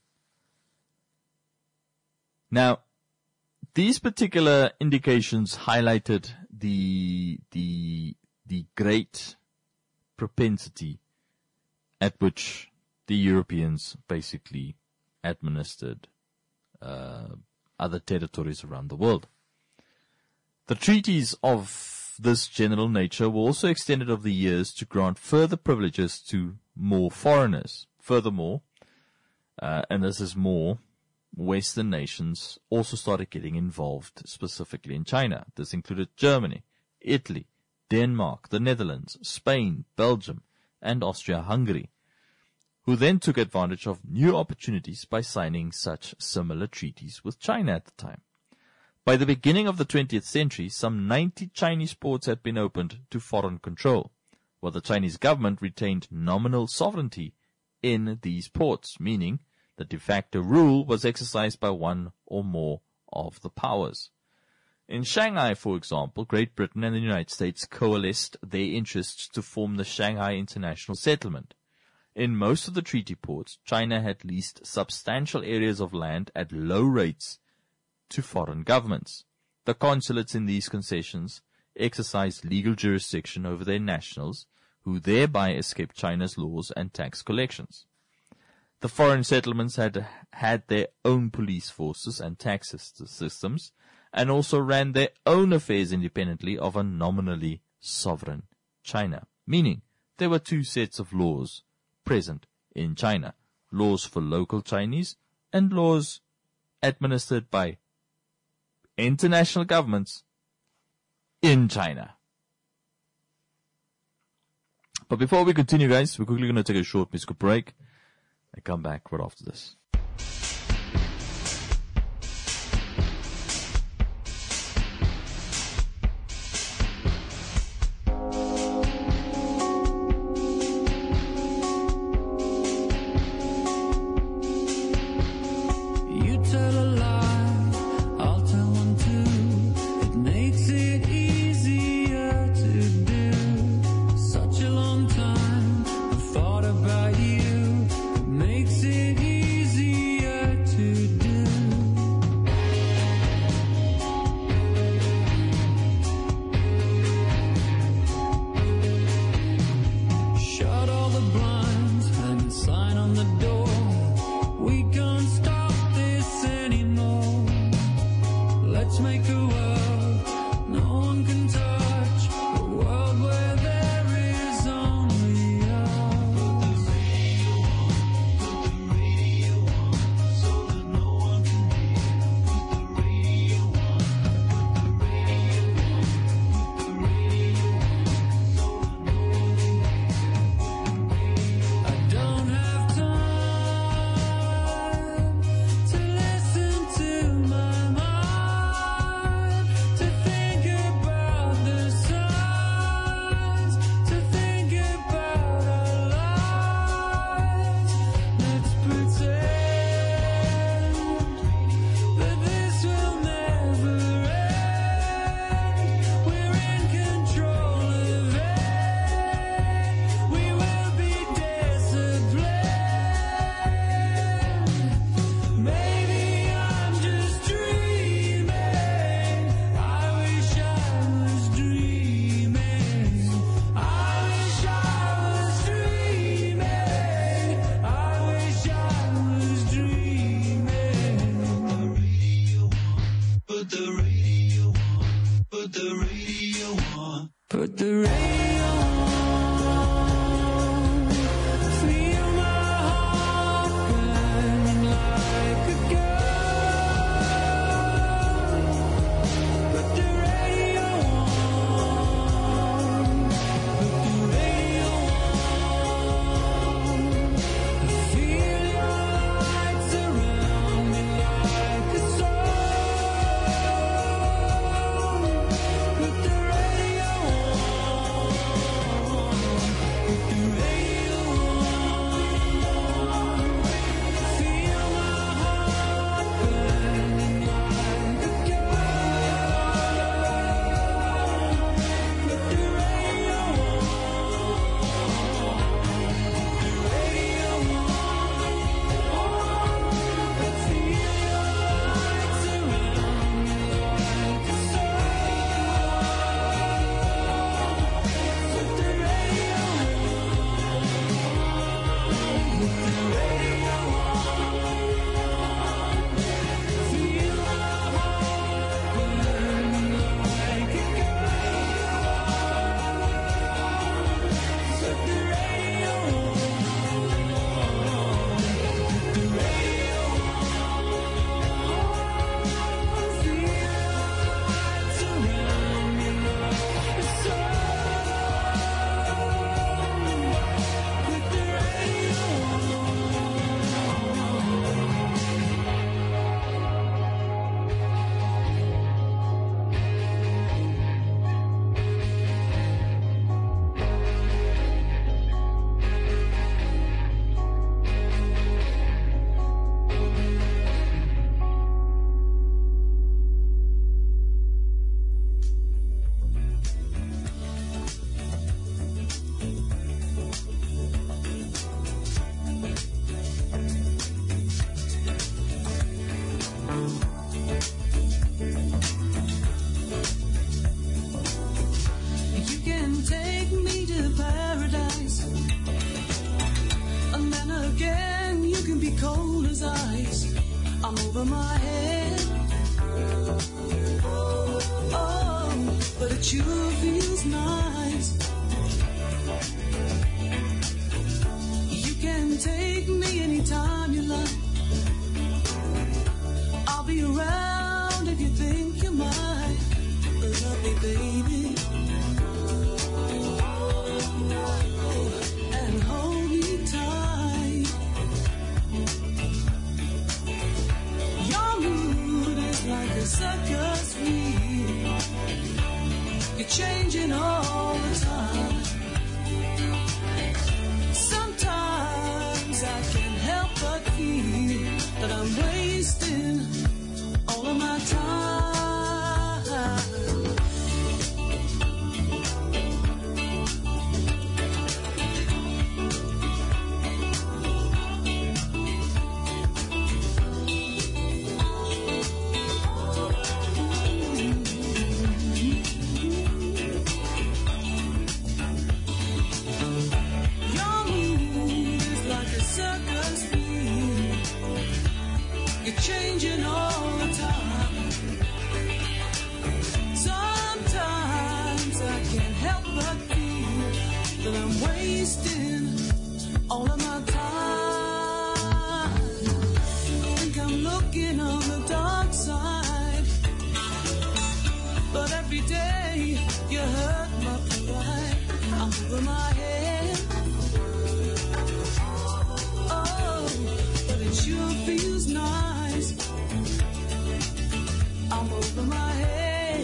Now, these particular indications highlighted the the the great propensity at which the Europeans basically administered uh, other territories around the world. The treaties of this general nature were also extended over the years to grant further privileges to more foreigners. Furthermore, uh, and this is more, Western nations also started getting involved, specifically in China. This included Germany, Italy, Denmark, the Netherlands, Spain, Belgium, and Austria-Hungary, who then took advantage of new opportunities by signing such similar treaties with China at the time. By the beginning of the twentieth century, some ninety Chinese ports had been opened to foreign control, while the Chinese government retained nominal sovereignty in these ports, meaning the de facto rule was exercised by one or more of the powers. In Shanghai, for example, Great Britain and the United States coalesced their interests to form the Shanghai International Settlement. In most of the treaty ports, China had leased substantial areas of land at low rates to foreign governments. The consulates in these concessions exercised legal jurisdiction over their nationals, who thereby escaped China's laws and tax collections. The foreign settlements had had their own police forces and tax systems, and also ran their own affairs independently of a nominally sovereign China, meaning there were two sets of laws present in China, laws for local Chinese and laws administered by international governments in China. But before we continue, guys, we're quickly going to take a short musical break and come back right after this. About you, it makes it easy. Put the radio on, feel my heart burning like a gun. Put the radio on, put the radio on. I feel your light surround me like a song. Put the radio on, put the radio on. Feel my heart burning like a gun. Put the radio on, put the radio on. I feel your light surround me like a song. Put the radio on, put the radio on. Feel my heart burning like a gun. Put the radio on, put the radio on. Feel your light surround me like a song. Put the radio You can take me to paradise, and then again you can be cold as ice. I'm over my head. Oh, but it sure feels nice. You can take me anytime you like. I'll be around if you think you might love me, baby. And hold me tight. Your mood is like a circus wheel. You're changing all the time. Sometimes I can't help but feel that I'm wasting all of my time. Your mood is like a circus wheel. You're changing all the time. Sometimes I can't help but feel that I'm wasting all of my time. Think I'm looking on the dark side, but every day you hurt my pride. I'm over my head. Oh, but it sure feels nice. I'm over my head.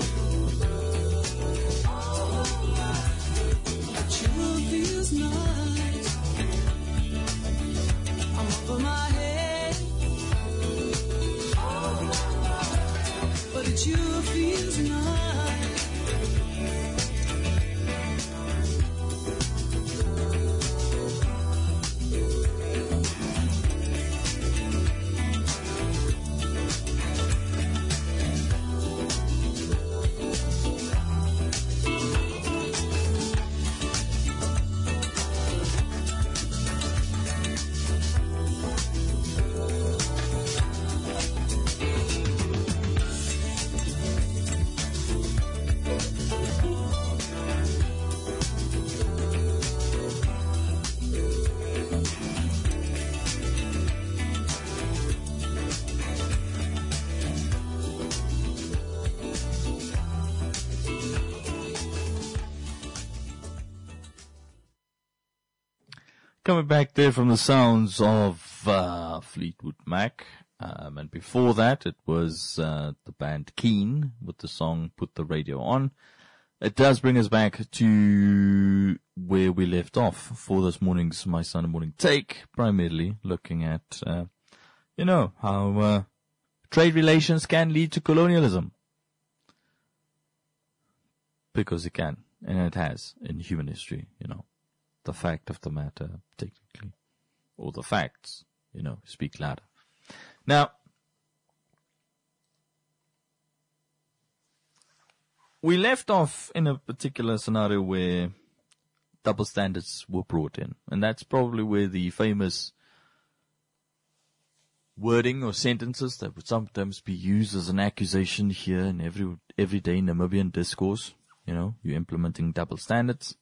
It sure feels nice. I'm over my head. But it sure feels nice. Coming back there from the sounds of uh, Fleetwood Mac. Um, and before that, it was uh, the band Keen with the song Put the Radio On. It does bring us back to where we left off for this morning's My Sunday Morning Take, primarily looking at, uh, you know, how uh, trade relations can lead to colonialism. Because it can, and it has in human history, you know. The fact of the matter, technically, or the facts, you know, speak louder. Now, we left off in a particular scenario where double standards were brought in. And that's probably where the famous wording or sentences that would sometimes be used as an accusation here in every everyday Namibian discourse, you know, you're implementing double standards,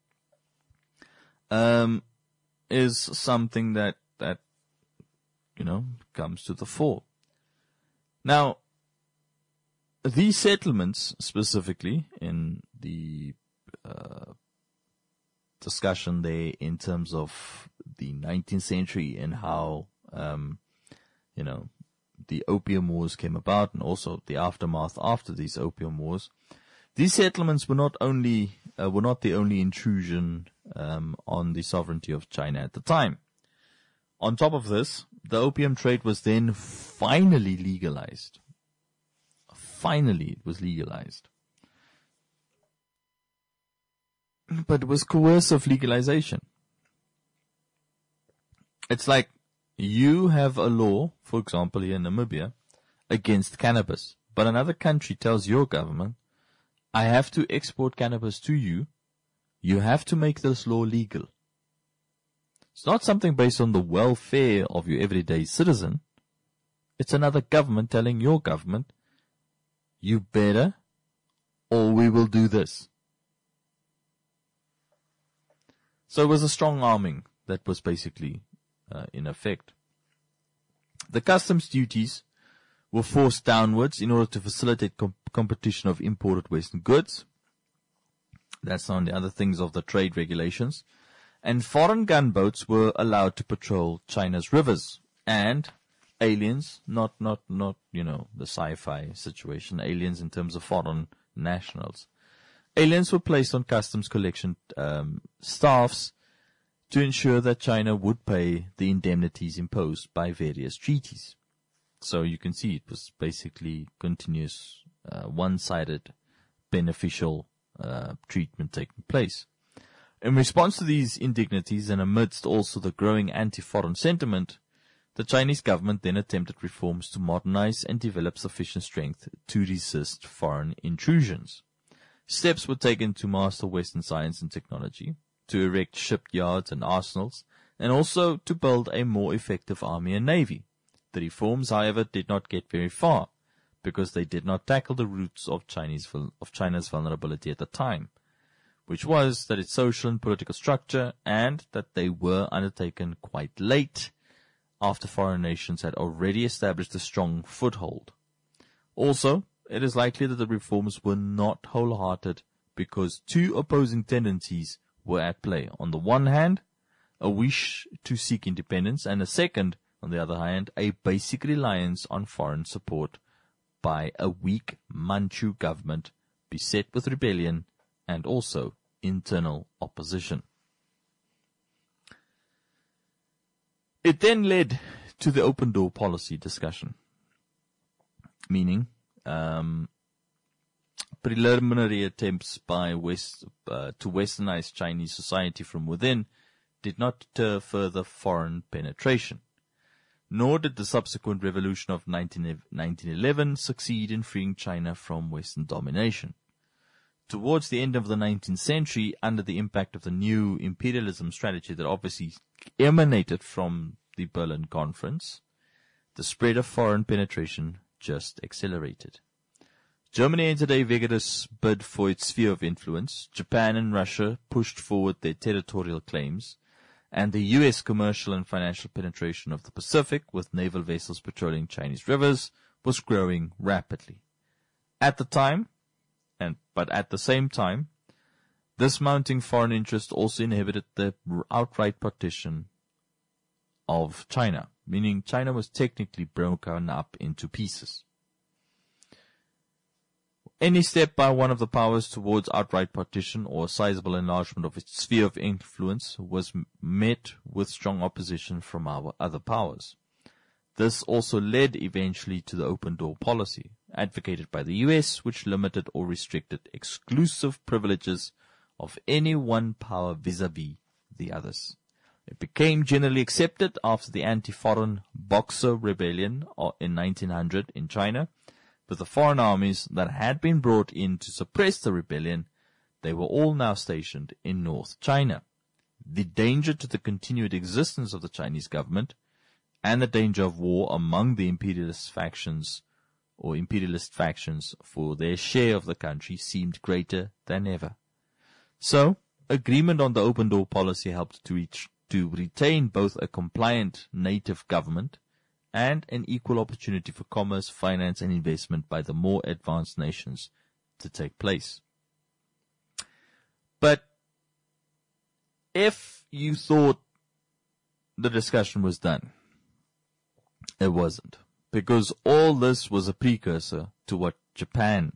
um, is something that, that, you know, comes to the fore. Now, these settlements, specifically in the uh, discussion there in terms of the nineteenth century and how, um, you know, the Opium Wars came about and also the aftermath after these Opium Wars, these settlements were not only uh, were not the only intrusion um, on the sovereignty of China at the time. On top of this, the opium trade was then finally legalized. Finally, it was legalized. But it was coercive legalization. It's like you have a law, for example, here in Namibia, against cannabis, but another country tells your government, I have to export cannabis to you. You have to make this law legal. It's not something based on the welfare of your everyday citizen. It's another government telling your government, you better, or we will do this. So it was a strong arming that was basically uh, in effect. The customs duties were forced downwards in order to facilitate com- competition of imported Western goods. That's on the other things of the trade regulations. And foreign gunboats were allowed to patrol China's rivers. And aliens, not, not, not, you know, the sci-fi situation, aliens in terms of foreign nationals. Aliens were placed on customs collection um, staffs to ensure that China would pay the indemnities imposed by various treaties. So you can see it was basically continuous, uh, one-sided, beneficial uh, treatment taking place. In response to these indignities and amidst also the growing anti-foreign sentiment, the Chinese government then attempted reforms to modernize and develop sufficient strength to resist foreign intrusions. Steps were taken to master Western science and technology, to erect shipyards and arsenals, and also to build a more effective army and navy. The reforms, however, did not get very far, because they did not tackle the roots of Chinese of China's vulnerability at the time, which was that its social and political structure, and that they were undertaken quite late, after foreign nations had already established a strong foothold. Also, it is likely that the reforms were not wholehearted because two opposing tendencies were at play. On the one hand, a wish to seek independence, and a second, on the other hand, a basic reliance on foreign support by a weak Manchu government beset with rebellion and also internal opposition. It then led to the open door policy discussion, meaning um, preliminary attempts by West uh, to westernize Chinese society from within did not deter further foreign penetration, nor did the subsequent revolution of nineteen eleven succeed in freeing China from Western domination. Towards the end of the nineteenth century, under the impact of the new imperialism strategy that obviously emanated from the Berlin Conference, the spread of foreign penetration just accelerated. Germany entered a vigorous bid for its sphere of influence. Japan and Russia pushed forward their territorial claims, and the U S commercial and financial penetration of the Pacific, with naval vessels patrolling Chinese rivers, was growing rapidly. At the time, and but at the same time, This mounting foreign interest also inhibited the outright partition of China, meaning China was technically broken up into pieces. Any step by one of the powers towards outright partition or a sizable enlargement of its sphere of influence was met with strong opposition from our other powers. This also led eventually to the open door policy, advocated by the U S, which limited or restricted exclusive privileges of any one power vis-à-vis the others. It became generally accepted after the anti-foreign Boxer Rebellion in nineteen hundred in China, with the foreign armies that had been brought in to suppress the rebellion. They were all now stationed in North China. The danger to the continued existence of the Chinese government and the danger of war among the imperialist factions or imperialist factions for their share of the country seemed greater than ever. So, agreement on the open door policy helped to reach to retain both a compliant native government and an equal opportunity for commerce, finance, and investment by the more advanced nations to take place. But if you thought the discussion was done, it wasn't, because all this was a precursor to what Japan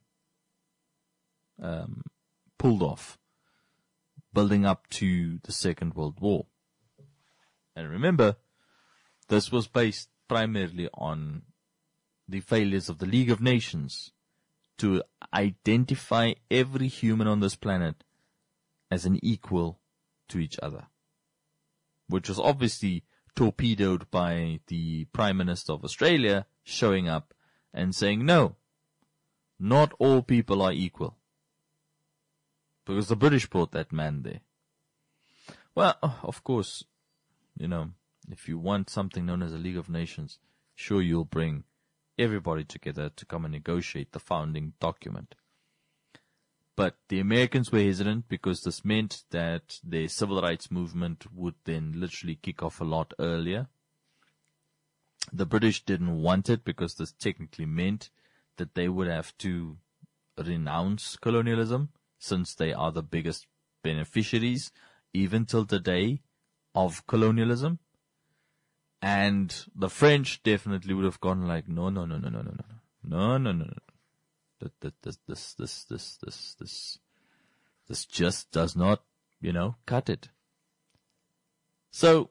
um, pulled off, building up to the Second World War. And remember, this was based primarily on the failures of the League of Nations to identify every human on this planet as an equal to each other, which was obviously torpedoed by the Prime Minister of Australia showing up and saying, no, not all people are equal. Because the British brought that man there. Well, of course, you know, if you want something known as a League of Nations, sure, you'll bring everybody together to come and negotiate the founding document. But the Americans were hesitant because this meant that their civil rights movement would then literally kick off a lot earlier. The British didn't want it because this technically meant that they would have to renounce colonialism, since they are the biggest beneficiaries, even till today, of colonialism. And the French definitely would have gone like, no, no, no, no, no, no, no, no, no, no, no. This, this, this, this, this, this, this, this just does not, you know, cut it. So,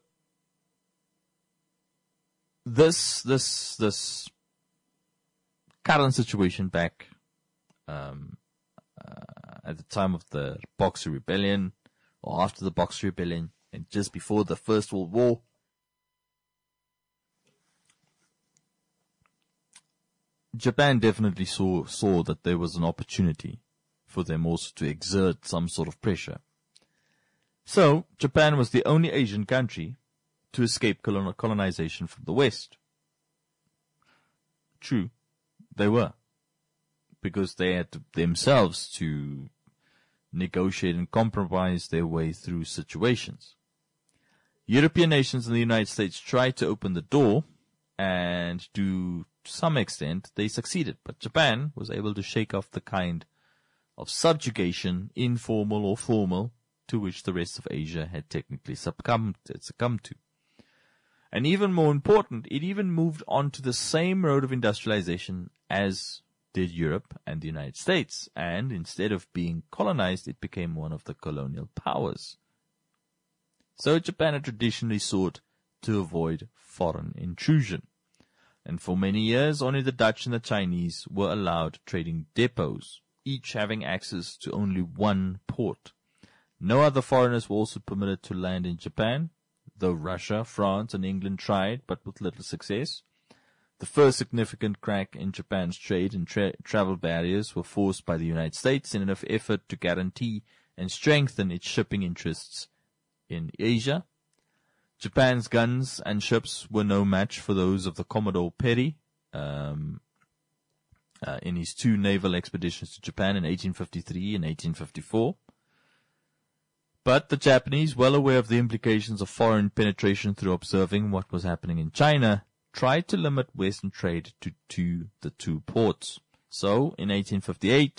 this, this, this current situation back, um, uh, at the time of the Boxer Rebellion, or after the Boxer Rebellion, and just before the First World War, Japan definitely saw, saw that there was an opportunity for them also to exert some sort of pressure. So, Japan was the only Asian country to escape colon- colonization from the West. True, they were, because they had to, themselves to negotiate and compromise their way through situations. European nations and the United States tried to open the door, and to some extent they succeeded, but Japan was able to shake off the kind of subjugation, informal or formal, to which the rest of Asia had technically succumbed, succumbed to. And even more important, it even moved on to the same road of industrialization as did Europe and the United States, and instead of being colonized, it became one of the colonial powers. So Japan had traditionally sought to avoid foreign intrusion, and for many years only the Dutch and the Chinese were allowed trading depots, each having access to only one port. No other foreigners were also permitted to land in Japan, though Russia, France, and England tried, but with little success. The first significant crack in Japan's trade and tra- travel barriers were forced by the United States in an effort to guarantee and strengthen its shipping interests in Asia. Japan's guns and ships were no match for those of the Commodore Perry um, uh, in his two naval expeditions to Japan in eighteen fifty-three and eighteen fifty-four. But the Japanese, well aware of the implications of foreign penetration through observing what was happening in China, tried to limit Western trade to, to the two ports. So, in eighteen fifty-eight,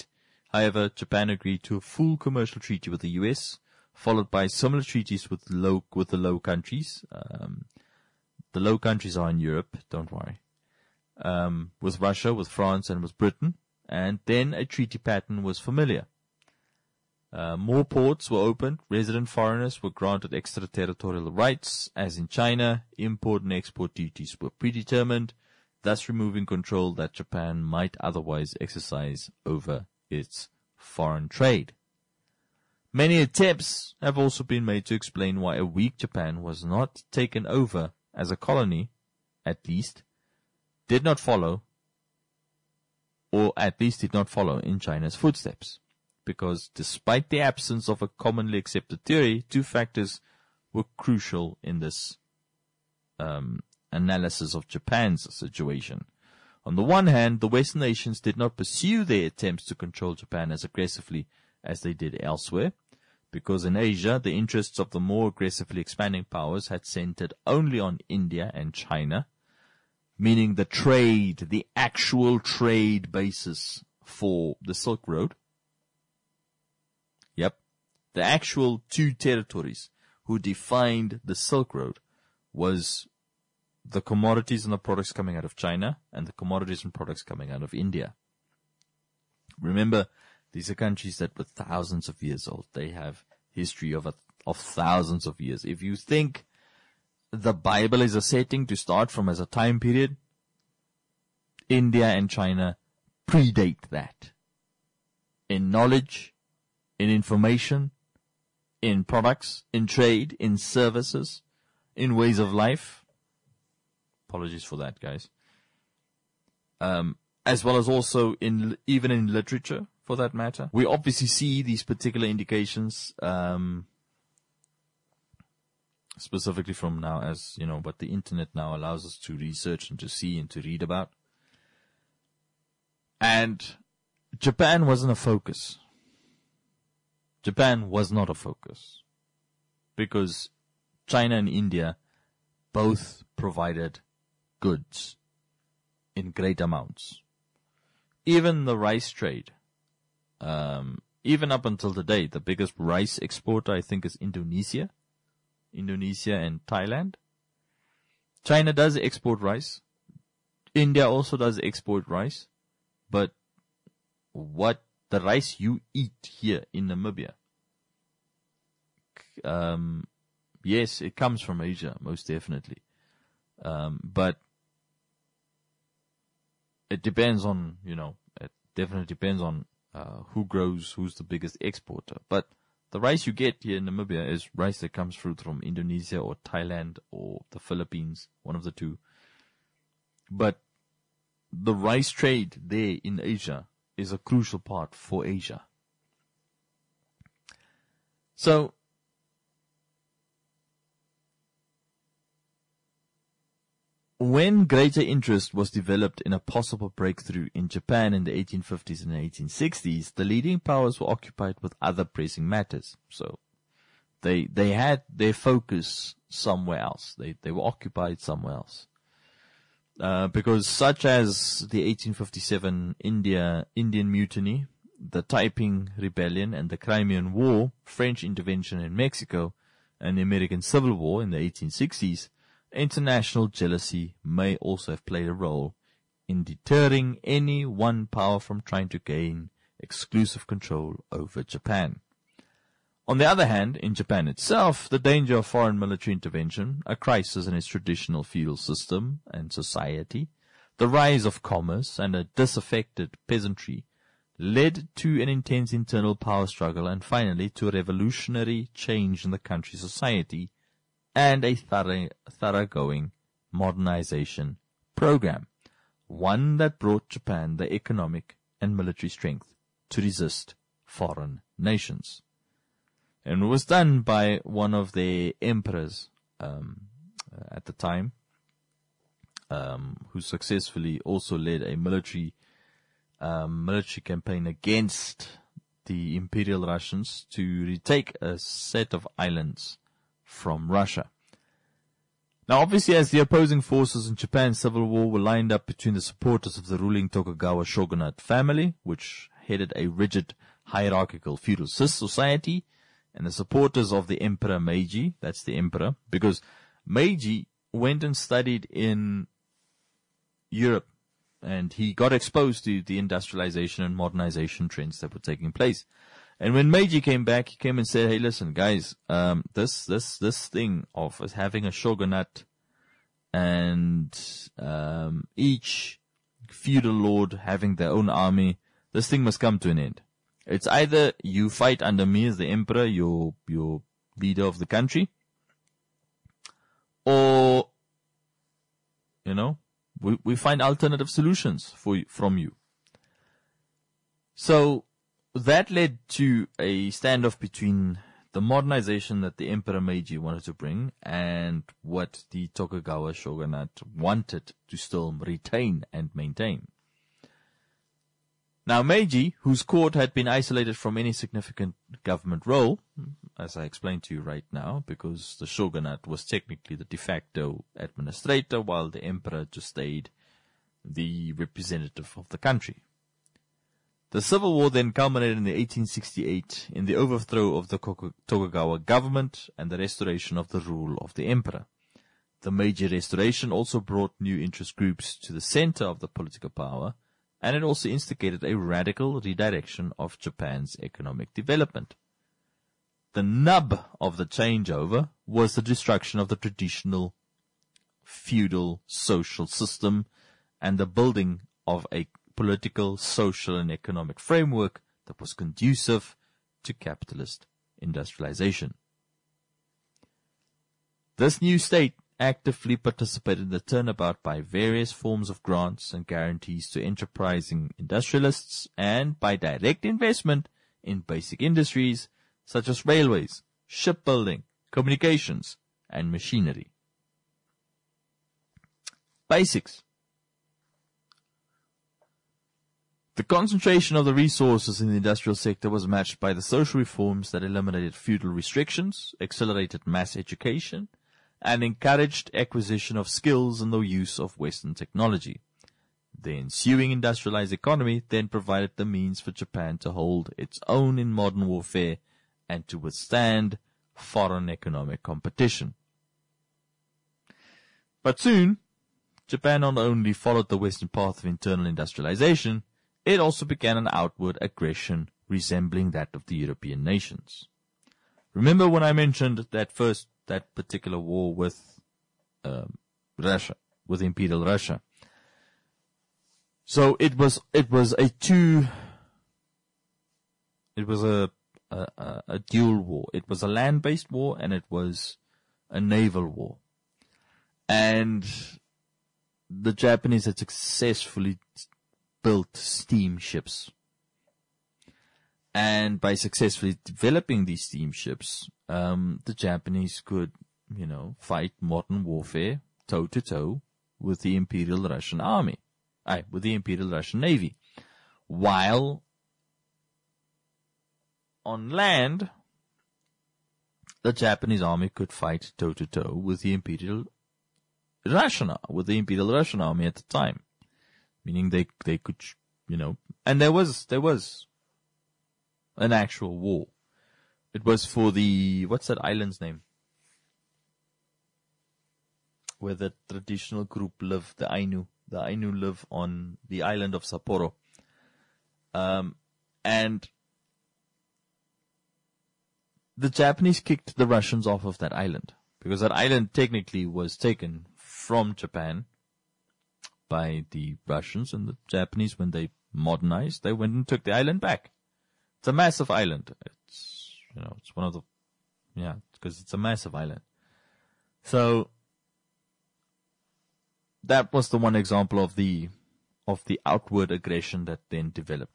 However, Japan agreed to a full commercial treaty with the U S, followed by similar treaties with low with the Low Countries. Um, the Low Countries are in Europe, don't worry. Um, with Russia, with France, and with Britain. And then a treaty pattern was familiar. Uh, more ports were opened. Resident foreigners were granted extraterritorial rights. As in China, import and export duties were predetermined, thus removing control that Japan might otherwise exercise over its foreign trade. Many attempts have also been made to explain why a weak Japan was not taken over as a colony, at least, did not follow, or at least did not follow in China's footsteps. Because despite the absence of a commonly accepted theory, two factors were crucial in this um, analysis of Japan's situation. On the one hand, the Western nations did not pursue their attempts to control Japan as aggressively as they did elsewhere, because in Asia, the interests of the more aggressively expanding powers had centered only on India and China, meaning the trade, the actual trade basis for the Silk Road. Yep, the actual two territories who defined the Silk Road was the commodities and the products coming out of China and the commodities and products coming out of India. Remember, these are countries that were thousands of years old. They have history of a, of thousands of years. If you think the Bible is a setting to start from as a time period, India and China predate that. In knowledge, in information, in products, in trade, in services, in ways of life. Apologies for that, guys. Um, as well as also in, even in literature, for that matter. We obviously see these particular indications, um, specifically from now, as, you know, what the internet now allows us to research and to see and to read about. And Japan wasn't a focus. Japan was not a focus. Because China and India both provided goods in great amounts. Even the rice trade, um, even up until today, the biggest rice exporter, I think, is Indonesia. Indonesia and Thailand. China does export rice. India also does export rice. But what the rice you eat here in Namibia, um, yes, it comes from Asia, most definitely. Um, but it depends on, you know, it definitely depends on uh, who grows, who's the biggest exporter. But the rice you get here in Namibia is rice that comes through from Indonesia or Thailand or the Philippines, one of the two. But the rice trade there in Asia is a crucial part for Asia. So, when greater interest was developed in a possible breakthrough in Japan in the eighteen fifties and eighteen sixties, the leading powers were occupied with other pressing matters. So, they they had their focus somewhere else. They they were occupied somewhere else. Uh, because such as the eighteen fifty-seven India Indian Mutiny, the Taiping Rebellion, and the Crimean War, French intervention in Mexico, and the American Civil War in the eighteen sixties, international jealousy may also have played a role in deterring any one power from trying to gain exclusive control over Japan. On the other hand, in Japan itself, the danger of foreign military intervention, a crisis in its traditional feudal system and society, the rise of commerce, and a disaffected peasantry led to an intense internal power struggle and finally to a revolutionary change in the country's society and a thorough, thoroughgoing modernization program, one that brought Japan the economic and military strength to resist foreign nations. And it was done by one of the emperors um, at the time, um, who successfully also led a military um, military campaign against the Imperial Russians to retake a set of islands from Russia. Now, obviously, as the opposing forces in Japan's civil war were lined up between the supporters of the ruling Tokugawa shogunate family, which headed a rigid hierarchical feudal society, and the supporters of the Emperor Meiji, that's the emperor, because Meiji went and studied in Europe, and he got exposed to the industrialization and modernization trends that were taking place. And when Meiji came back, he came and said, hey, listen, guys, um, this, this, this thing of us having a shogunate and, um, each feudal lord having their own army, this thing must come to an end. It's either you fight under me as the emperor, your, your leader of the country, or, you know, we, we find alternative solutions for you, from you. So that led to a standoff between the modernization that the Emperor Meiji wanted to bring and what the Tokugawa shogunate wanted to still retain and maintain. Now Meiji, whose court had been isolated from any significant government role, as I explained to you right now, because the shogunate was technically the de facto administrator while the emperor just stayed the representative of the country. The civil war then culminated in the eighteen sixty-eight in the overthrow of the Tokugawa government and the restoration of the rule of the emperor. The Meiji restoration also brought new interest groups to the center of the political power, and it also instigated a radical redirection of Japan's economic development. The nub of the changeover was the destruction of the traditional feudal social system and the building of a political, social, and economic framework that was conducive to capitalist industrialization. This new state actively participated in the turnabout by various forms of grants and guarantees to enterprising industrialists and by direct investment in basic industries such as railways, shipbuilding, communications, and machinery. Basics. The concentration of the resources in the industrial sector was matched by the social reforms that eliminated feudal restrictions, accelerated mass education, and encouraged acquisition of skills and the use of Western technology. The ensuing industrialized economy then provided the means for Japan to hold its own in modern warfare and to withstand foreign economic competition. But soon, Japan not only followed the Western path of internal industrialization, it also began an outward aggression resembling that of the European nations. Remember when I mentioned that first, that particular war with um, Russia, with Imperial Russia? So it was, it was a two, it was a, a, a dual war. It was a land-based war and it was a naval war. And the Japanese had successfully built steamships. And by successfully developing these steamships, um, the Japanese could, you know, fight modern warfare toe to toe with the Imperial Russian Army, aye, with the Imperial Russian Navy. While on land, the Japanese army could fight toe to toe with the Imperial Russian, with the Imperial Russian Army at the time. Meaning they, they could, you know, and there was, there was an actual war. It was for the, what's that island's name? Where the traditional group live, the Ainu. The Ainu live on the island of Sapporo. Um, and the Japanese kicked the Russians off of that island. Because that island technically was taken from Japan by the Russians, and the Japanese, when they modernized, they went and took the island back. It's a massive island. It's, you know, it's one of the, yeah, because it's a massive island. So that was the one example of the, of the outward aggression that then developed.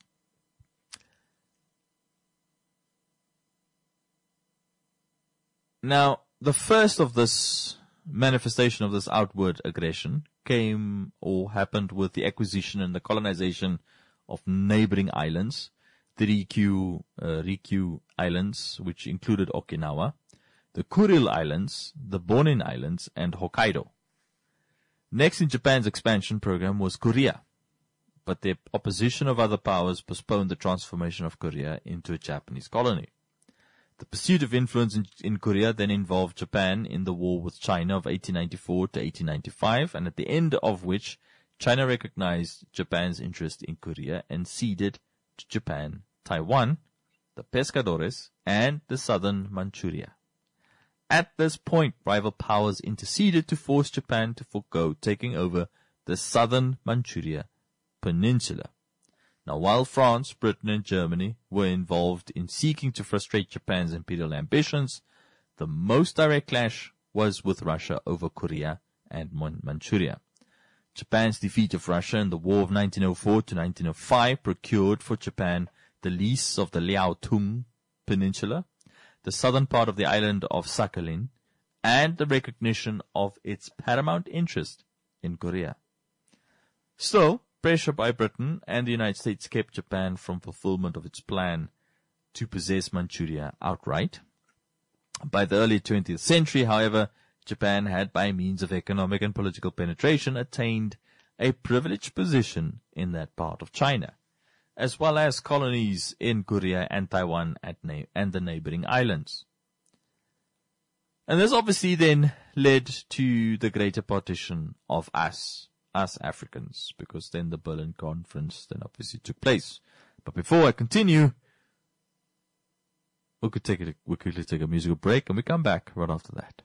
Now, the first of this manifestation of this outward aggression came or happened with the acquisition and the colonization of neighboring islands, the Ryukyu, uh, Ryukyu Islands, which included Okinawa, the Kuril Islands, the Bonin Islands, and Hokkaido. Next in Japan's expansion program was Korea. but the opposition of other powers postponed the transformation of Korea into a Japanese colony. The pursuit of influence in, in Korea then involved Japan in the war with China of eighteen ninety-four to eighteen ninety-five, and at the end of which China recognized Japan's interest in Korea and ceded to Japan Taiwan, the Pescadores, and the southern Manchuria. At this point, rival powers interceded to force Japan to forego taking over the southern Manchuria Peninsula. Now, while France, Britain, and Germany were involved in seeking to frustrate Japan's imperial ambitions, the most direct clash was with Russia over Korea and Man- Manchuria. Japan's defeat of Russia in the War of nineteen oh four to nineteen oh five procured for Japan the lease of the Liaotung Peninsula, the southern part of the island of Sakhalin, and the recognition of its paramount interest in Korea. Still, pressure by Britain and the United States kept Japan from fulfillment of its plan to possess Manchuria outright. By the early twentieth century, however, Japan had, by means of economic and political penetration, attained a privileged position in that part of China, as well as colonies in Korea and Taiwan at na- and the neighboring islands. And this obviously then led to the greater partition of us, us Africans, because then the Berlin Conference then obviously took place. But before I continue, we could take a, we quickly take a musical break, and we come back right after that.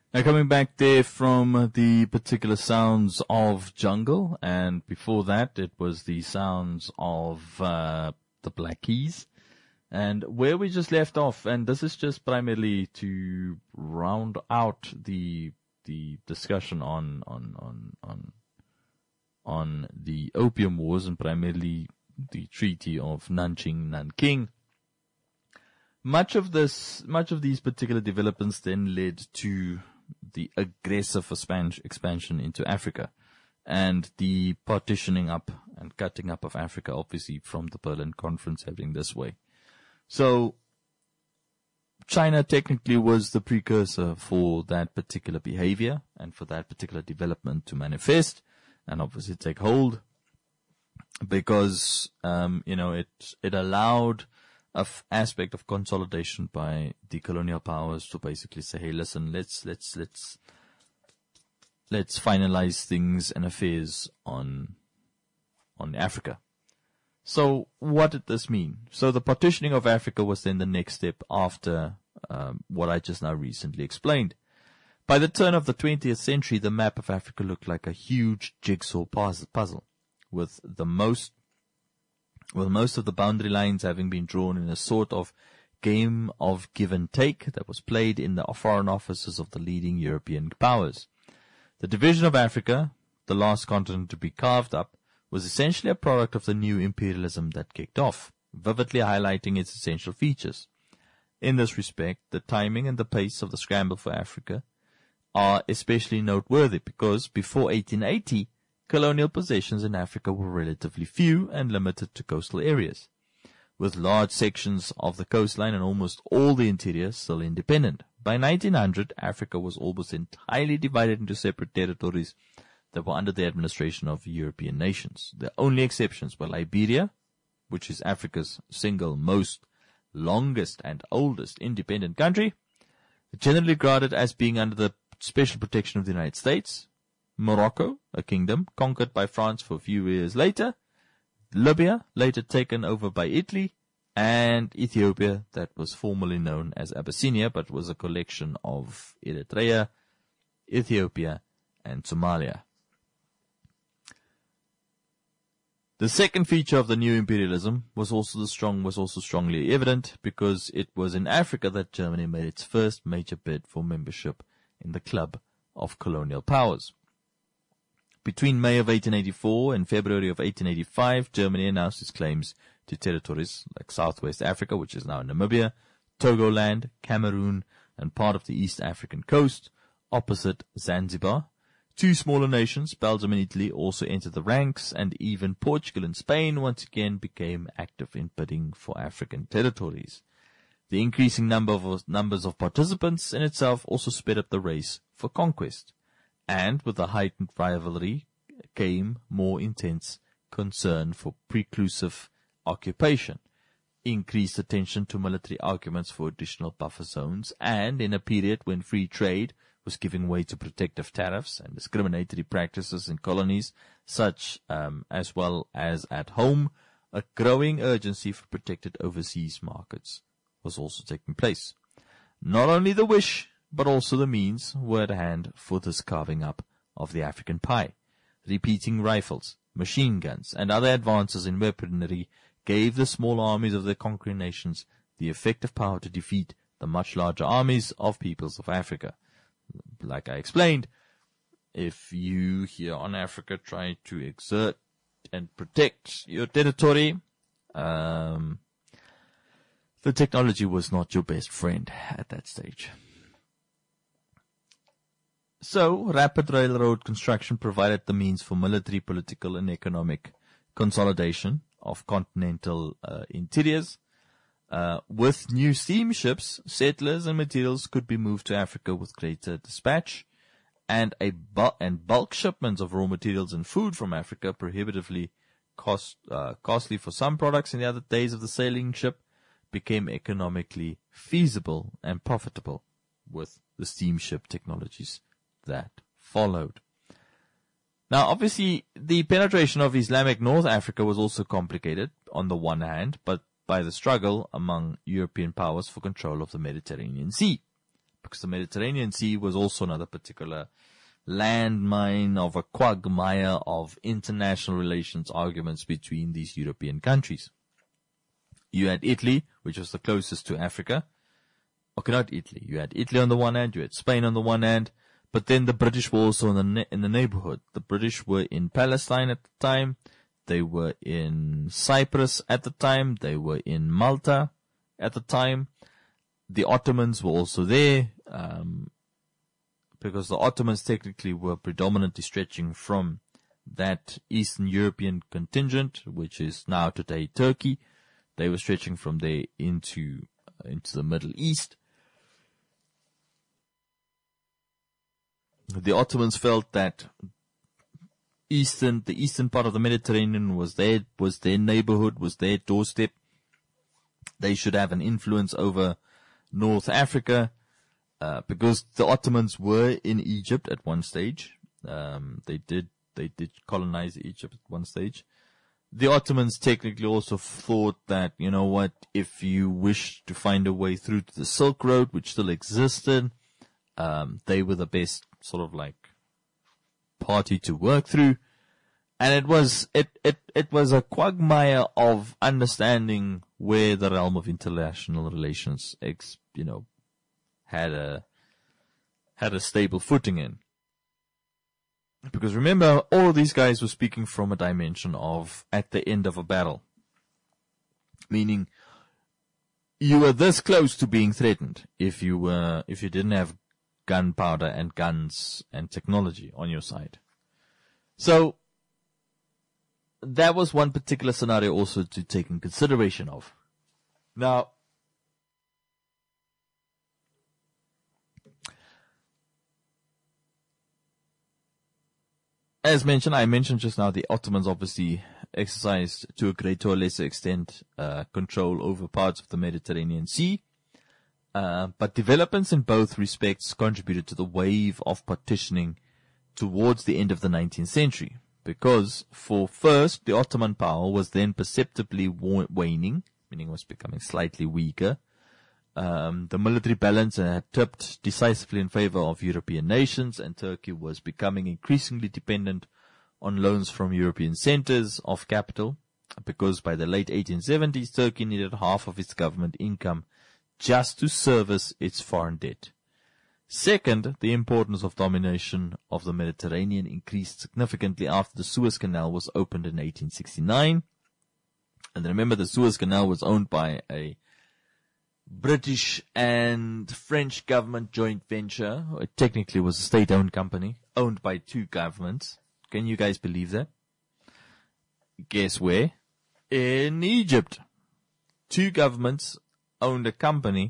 Now coming back there from the particular sounds of jungle, and before that it was the sounds of uh, the Black Keys. And where we just left off, and this is just primarily to round out the the discussion on on on on on the Opium Wars, and primarily the Treaty of Nanjing Nanking. Much of this, much of these particular developments then led to the aggressive expansion into Africa and the partitioning up and cutting up of Africa, obviously from the Berlin Conference having this way. So China technically was the precursor for that particular behavior and for that particular development to manifest and obviously take hold, because, um, you know, it, it allowed a f- aspect of consolidation by the colonial powers to basically say, hey, listen, let's, let's, let's, let's finalize things and affairs on, on Africa. So what did this mean? So the partitioning of Africa was then the next step after, um, what I just now recently explained. By the turn of the twentieth century, the map of Africa looked like a huge jigsaw puzzle, with the most With most of the boundary lines having been drawn in a sort of game of give and take that was played in the foreign offices of the leading European powers. The division of Africa, the last continent to be carved up, was essentially a product of the new imperialism that kicked off, vividly highlighting its essential features. In this respect, the timing and the pace of the scramble for Africa are especially noteworthy because before eighteen eighty, colonial possessions in Africa were relatively few and limited to coastal areas, with large sections of the coastline and almost all the interior still independent. By nineteen hundred, Africa was almost entirely divided into separate territories that were under the administration of European nations. The only exceptions were Liberia, which is Africa's single most longest and oldest independent country, generally regarded as being under the special protection of the United States, Morocco, a kingdom conquered by France for a few years later, Libya, later taken over by Italy, and Ethiopia, that was formerly known as Abyssinia, but was a collection of Eritrea, Ethiopia, and Somalia. The second feature of the new imperialism was also the strong was also strongly evident because it was in Africa that Germany made its first major bid for membership in the club of colonial powers. Between May of eighteen eighty-four and February of eighteen eighty-five, Germany announced its claims to territories like Southwest Africa, which is now Namibia, Togoland, Cameroon, and part of the East African coast, opposite Zanzibar. Two smaller nations, Belgium and Italy, also entered the ranks, and even Portugal and Spain once again became active in bidding for African territories. The increasing number of numbers of participants in itself also sped up the race for conquest. And with the heightened rivalry came more intense concern for preclusive occupation, increased attention to military arguments for additional buffer zones, and in a period when free trade was giving way to protective tariffs and discriminatory practices in colonies, such um, as well as at home, a growing urgency for protected overseas markets was also taking place. Not only the wish, but also the means were at hand for this carving up of the African pie. Repeating rifles, machine guns, and other advances in weaponry gave the small armies of the conquering nations the effective power to defeat the much larger armies of peoples of Africa. Like I explained, if you here on Africa try to exert and protect your territory, um, the technology was not your best friend at that stage. So, rapid railroad construction provided the means for military, political, and economic consolidation of continental uh, interiors. Uh, with new steamships, settlers and materials could be moved to Africa with greater dispatch, and a bu- and bulk shipments of raw materials and food from Africa, prohibitively cost uh, costly for some products in the other days of the sailing ship, became economically feasible and profitable with the steamship technologies that followed. Now, obviously, the penetration of Islamic North Africa was also complicated on the one hand, but by the struggle among European powers for control of the Mediterranean Sea. because the Mediterranean Sea was also another particular landmine of a quagmire of international relations arguments between these European countries. You had Italy, which was the closest to Africa. Okay, not Italy. You had Italy on the one hand, you had Spain on the one hand, but then the British were also in the, ne- in the neighborhood. The British were in Palestine at the time. They were in Cyprus at the time. They were in Malta at the time. The Ottomans were also there, um, because the Ottomans technically were predominantly stretching from that Eastern European contingent, which is now today Turkey. They were stretching from there into, uh, into the Middle East. The Ottomans felt that eastern, the eastern part of the Mediterranean was their, was their neighborhood, was their doorstep. They should have an influence over North Africa, uh, because the Ottomans were in Egypt at one stage. Um, they did, they did colonize Egypt at one stage. The Ottomans technically also thought that, you know what, if you wish to find a way through to the Silk Road, which still existed, um, they were the best sort of like party to work through. And it was, it, it, it was a quagmire of understanding where the realm of international relations, ex, you know, had a, had a stable footing in. Because remember, all of these guys were speaking from a dimension of at the end of a battle. Meaning, you were this close to being threatened if you were, if you didn't have gunpowder and guns and technology on your side. So, that was one particular scenario also to take in consideration of. Now, as mentioned, I mentioned just now, the Ottomans obviously exercised to a greater or lesser extent uh, control over parts of the Mediterranean Sea. Uh, but developments in both respects contributed to the wave of partitioning towards the end of the nineteenth century. Because, for first, the Ottoman power was then perceptibly wa- waning, meaning it was becoming slightly weaker. Um, the military balance had tipped decisively in favor of European nations, and Turkey was becoming increasingly dependent on loans from European centers of capital, because by the late eighteen seventies, Turkey needed half of its government income just to service its foreign debt. Second, the importance of domination of the Mediterranean increased significantly after the Suez Canal was opened in eighteen sixty-nine. And remember, the Suez Canal was owned by a British and French government joint venture. It technically was a state-owned company, owned by two governments. Can you guys believe that? Guess where? In Egypt. Two governments owned a company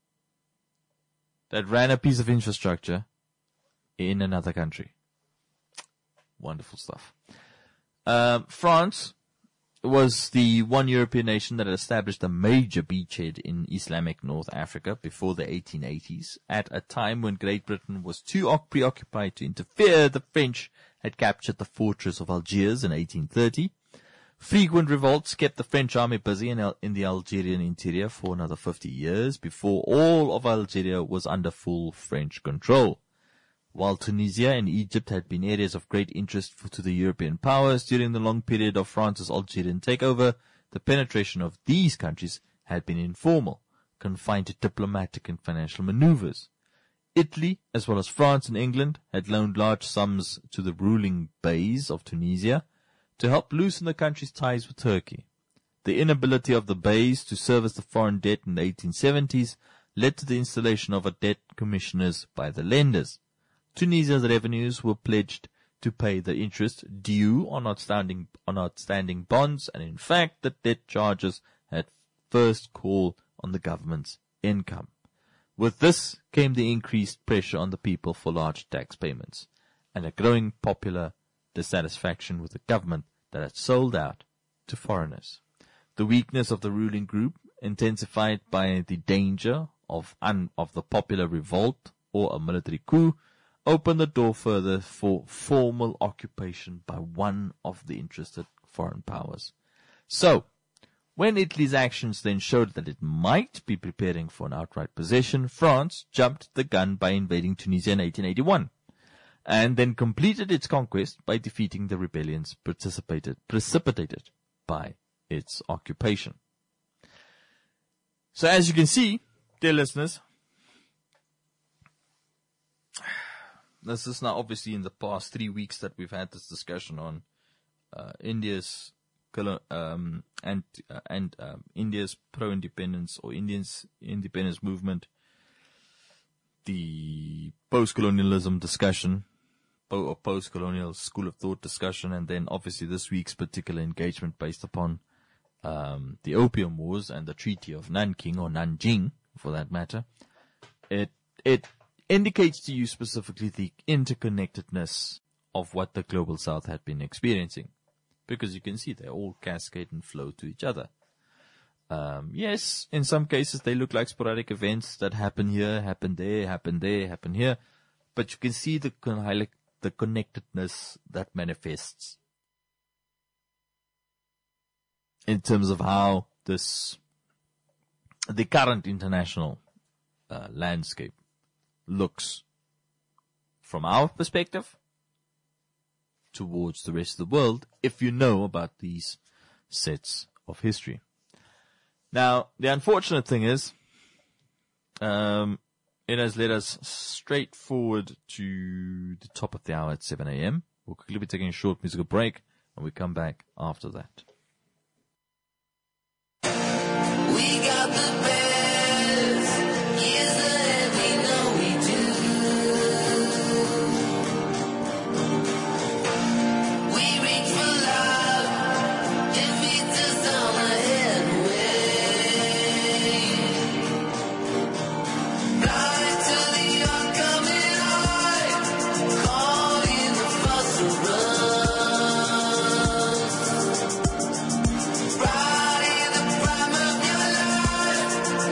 that ran a piece of infrastructure in another country. Wonderful stuff. Um, France was the one European nation that had established a major beachhead in Islamic North Africa before the eighteen eighties. At a time when Great Britain was too preoccupied to interfere, the French had captured the fortress of Algiers in eighteen thirty. Frequent revolts kept the French army busy in, Al- in the Algerian interior for another fifty years before all of Algeria was under full French control. While Tunisia and Egypt had been areas of great interest for, to the European powers during the long period of France's Algerian takeover, the penetration of these countries had been informal, confined to diplomatic and financial maneuvers. Italy, as well as France and England, had loaned large sums to the ruling beys of Tunisia to help loosen the country's ties with Turkey. The inability of the beys to service the foreign debt in the eighteen seventies led to the installation of a debt commissioners by the lenders. Tunisia's revenues were pledged to pay the interest due on outstanding, on outstanding bonds, and in fact, the debt charges had first call on the government's income. With this came the increased pressure on the people for large tax payments, and a growing popular dissatisfaction with the government that had sold out to foreigners. The weakness of the ruling group, intensified by the danger of, un, of the popular revolt or a military coup, opened the door further for formal occupation by one of the interested foreign powers. So, When Italy's actions then showed that it might be preparing for an outright possession, France jumped the gun by invading Tunisia in eighteen eighty-one, and then completed its conquest by defeating the rebellions participated, precipitated by its occupation. So as you can see, dear listeners, this is now obviously in the past three weeks that we've had this discussion on uh, India's um, and uh, and um, India's pro-independence or Indians' independence movement, the post-colonialism discussion, or post-colonial school of thought discussion, and then obviously this week's particular engagement based upon um, the Opium Wars and the Treaty of Nanking, or Nanjing, for that matter. It it indicates to you specifically the interconnectedness of what the Global South had been experiencing, because you can see they all cascade and flow to each other. Um, yes, in some cases they look like sporadic events that happen here, happen there, happen there, happen here, but you can see the con- the connectedness that manifests in terms of how this, the current international uh, landscape looks from our perspective towards the rest of the world, if you know about these sets of history. Now, the unfortunate thing is, um, it has led us straight forward to the top of the hour at seven a.m. We'll quickly be taking a short musical break, and we come back after that. We got the best years ahead, we know we do. We reach for life, it meets us on the headway. Blind to the oncoming eye, caught in the fuss of rust. Right in the prime of your life,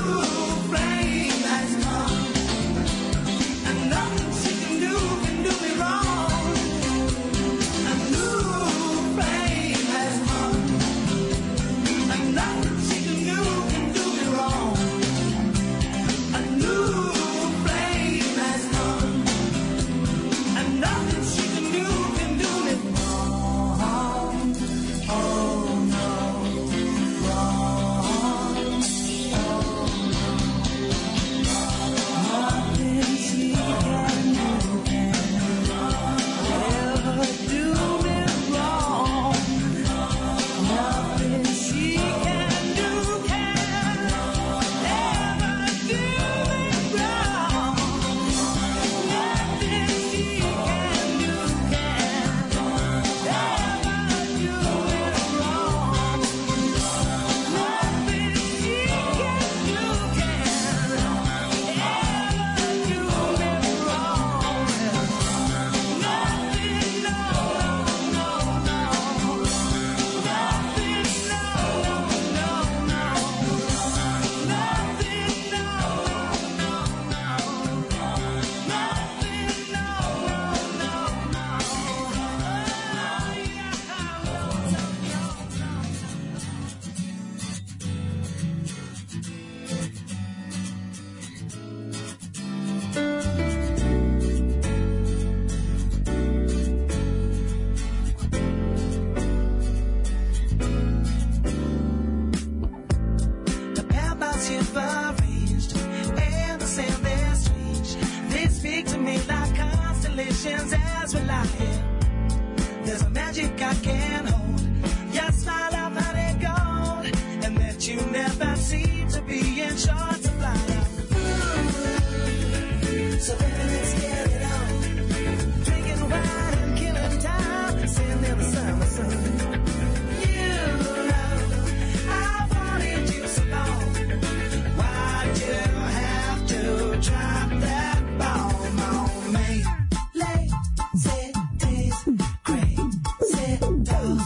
flame has come, and nothing she can do can do me wrong. A new flame has come, and nothing she can do can do me wrong. A new flame has come, and nothing she can do can do me wrong. Oh no, wrong. Nothing she can do can ever do me wrong. Nothing she can do can ever do me wrong. Nothing she can do can ever do me wrong. Nothing she can do can ever do me wrong. Nothing, no, no, no, no. Nothing, no, no, no, no. Nothing, no, no, no, no. Nothing, no, no, The pebbles you've arranged and the sand that's reached, they speak to me like constellations as we lie here. There's a magic I can't hold. Your smile of honey gold, and that you never seem to be in short supply. So baby, let's get it on. Drinking wine and killing time, sitting in the summer sun. You know I've wanted you so long. Why'd you have to drop that bomb on me? Lazy days, crazy dog.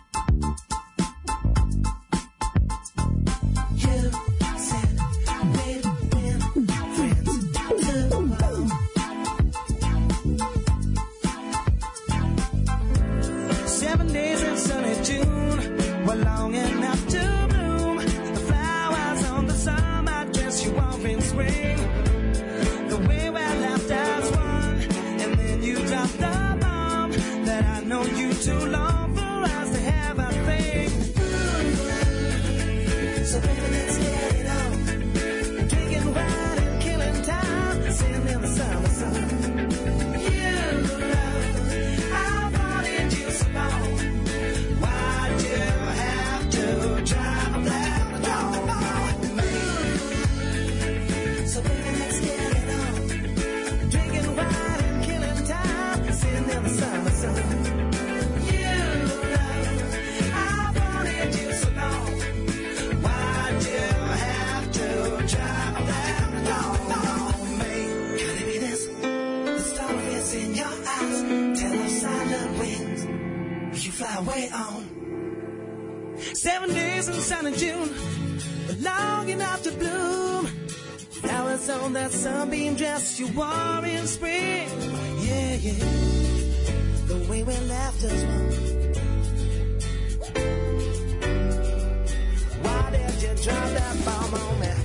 You said we'd been friends too long. Seven days in sunny June were long enough to bloom. The flowers on the summer dress you wore in spring. The way we laughed as one, and then you dropped the bomb that I know you too long for us to have a thing. So baby, let's get it on. Drinking wine and killing time, sitting in the summer sun. You know I've wanted you so long. Why'd you have to drop that bomb on me? So baby, let's get it on. Drinking wine and killing time, sitting in the summer sun. You know I've wanted you so long. Why'd you have to drop that bomb on me? Could it be this? The story is in your eyes. Tell us silent wings. You fly away on. Seven days in sunny June, but long enough to bloom. Flowers on that sunbeam dress you wore in spring. Yeah, yeah. The way we laughed as one. Why did you drop that bomb on me?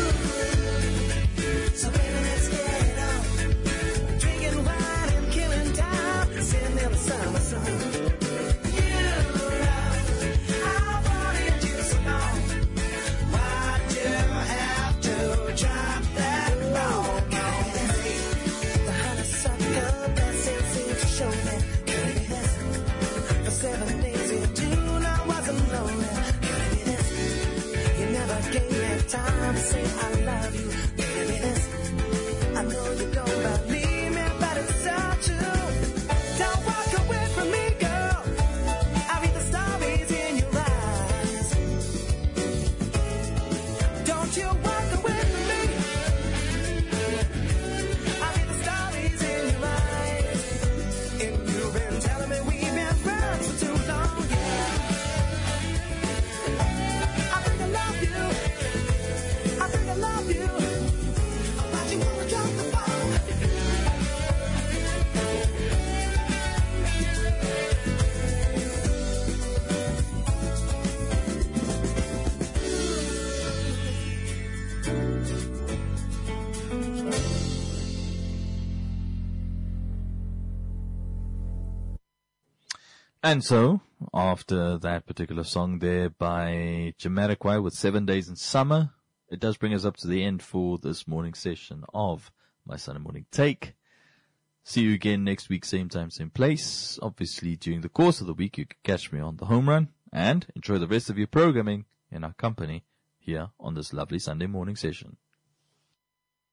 So baby, let's get it on. Drinking wine and killing time, sitting in the summer sun. You know I wanted you so long. Why'd you have to drop that bomb on me? The honeysuckle blessing seems to show me. Could it be this? For seven days in June I wasn't lonely. Could it be this? You never gave me time to say I love you. Could it be this? I know you don't believe me, but it's so true. Don't walk away from me, girl. I read the stories in your eyes. Don't you walk away from me. I read the stories in your eyes. And you've been telling me we've been friends for too long, yeah. I think I love you. I think I love And so, after that particular song there by Jamiroquai with Seven Days in Summer, it does bring us up to the end for this morning session of my Sunday Morning Take. See you again next week, same time, same place. Obviously, during the course of the week, you can catch me on the home run and enjoy the rest of your programming in our company here on this lovely Sunday morning session.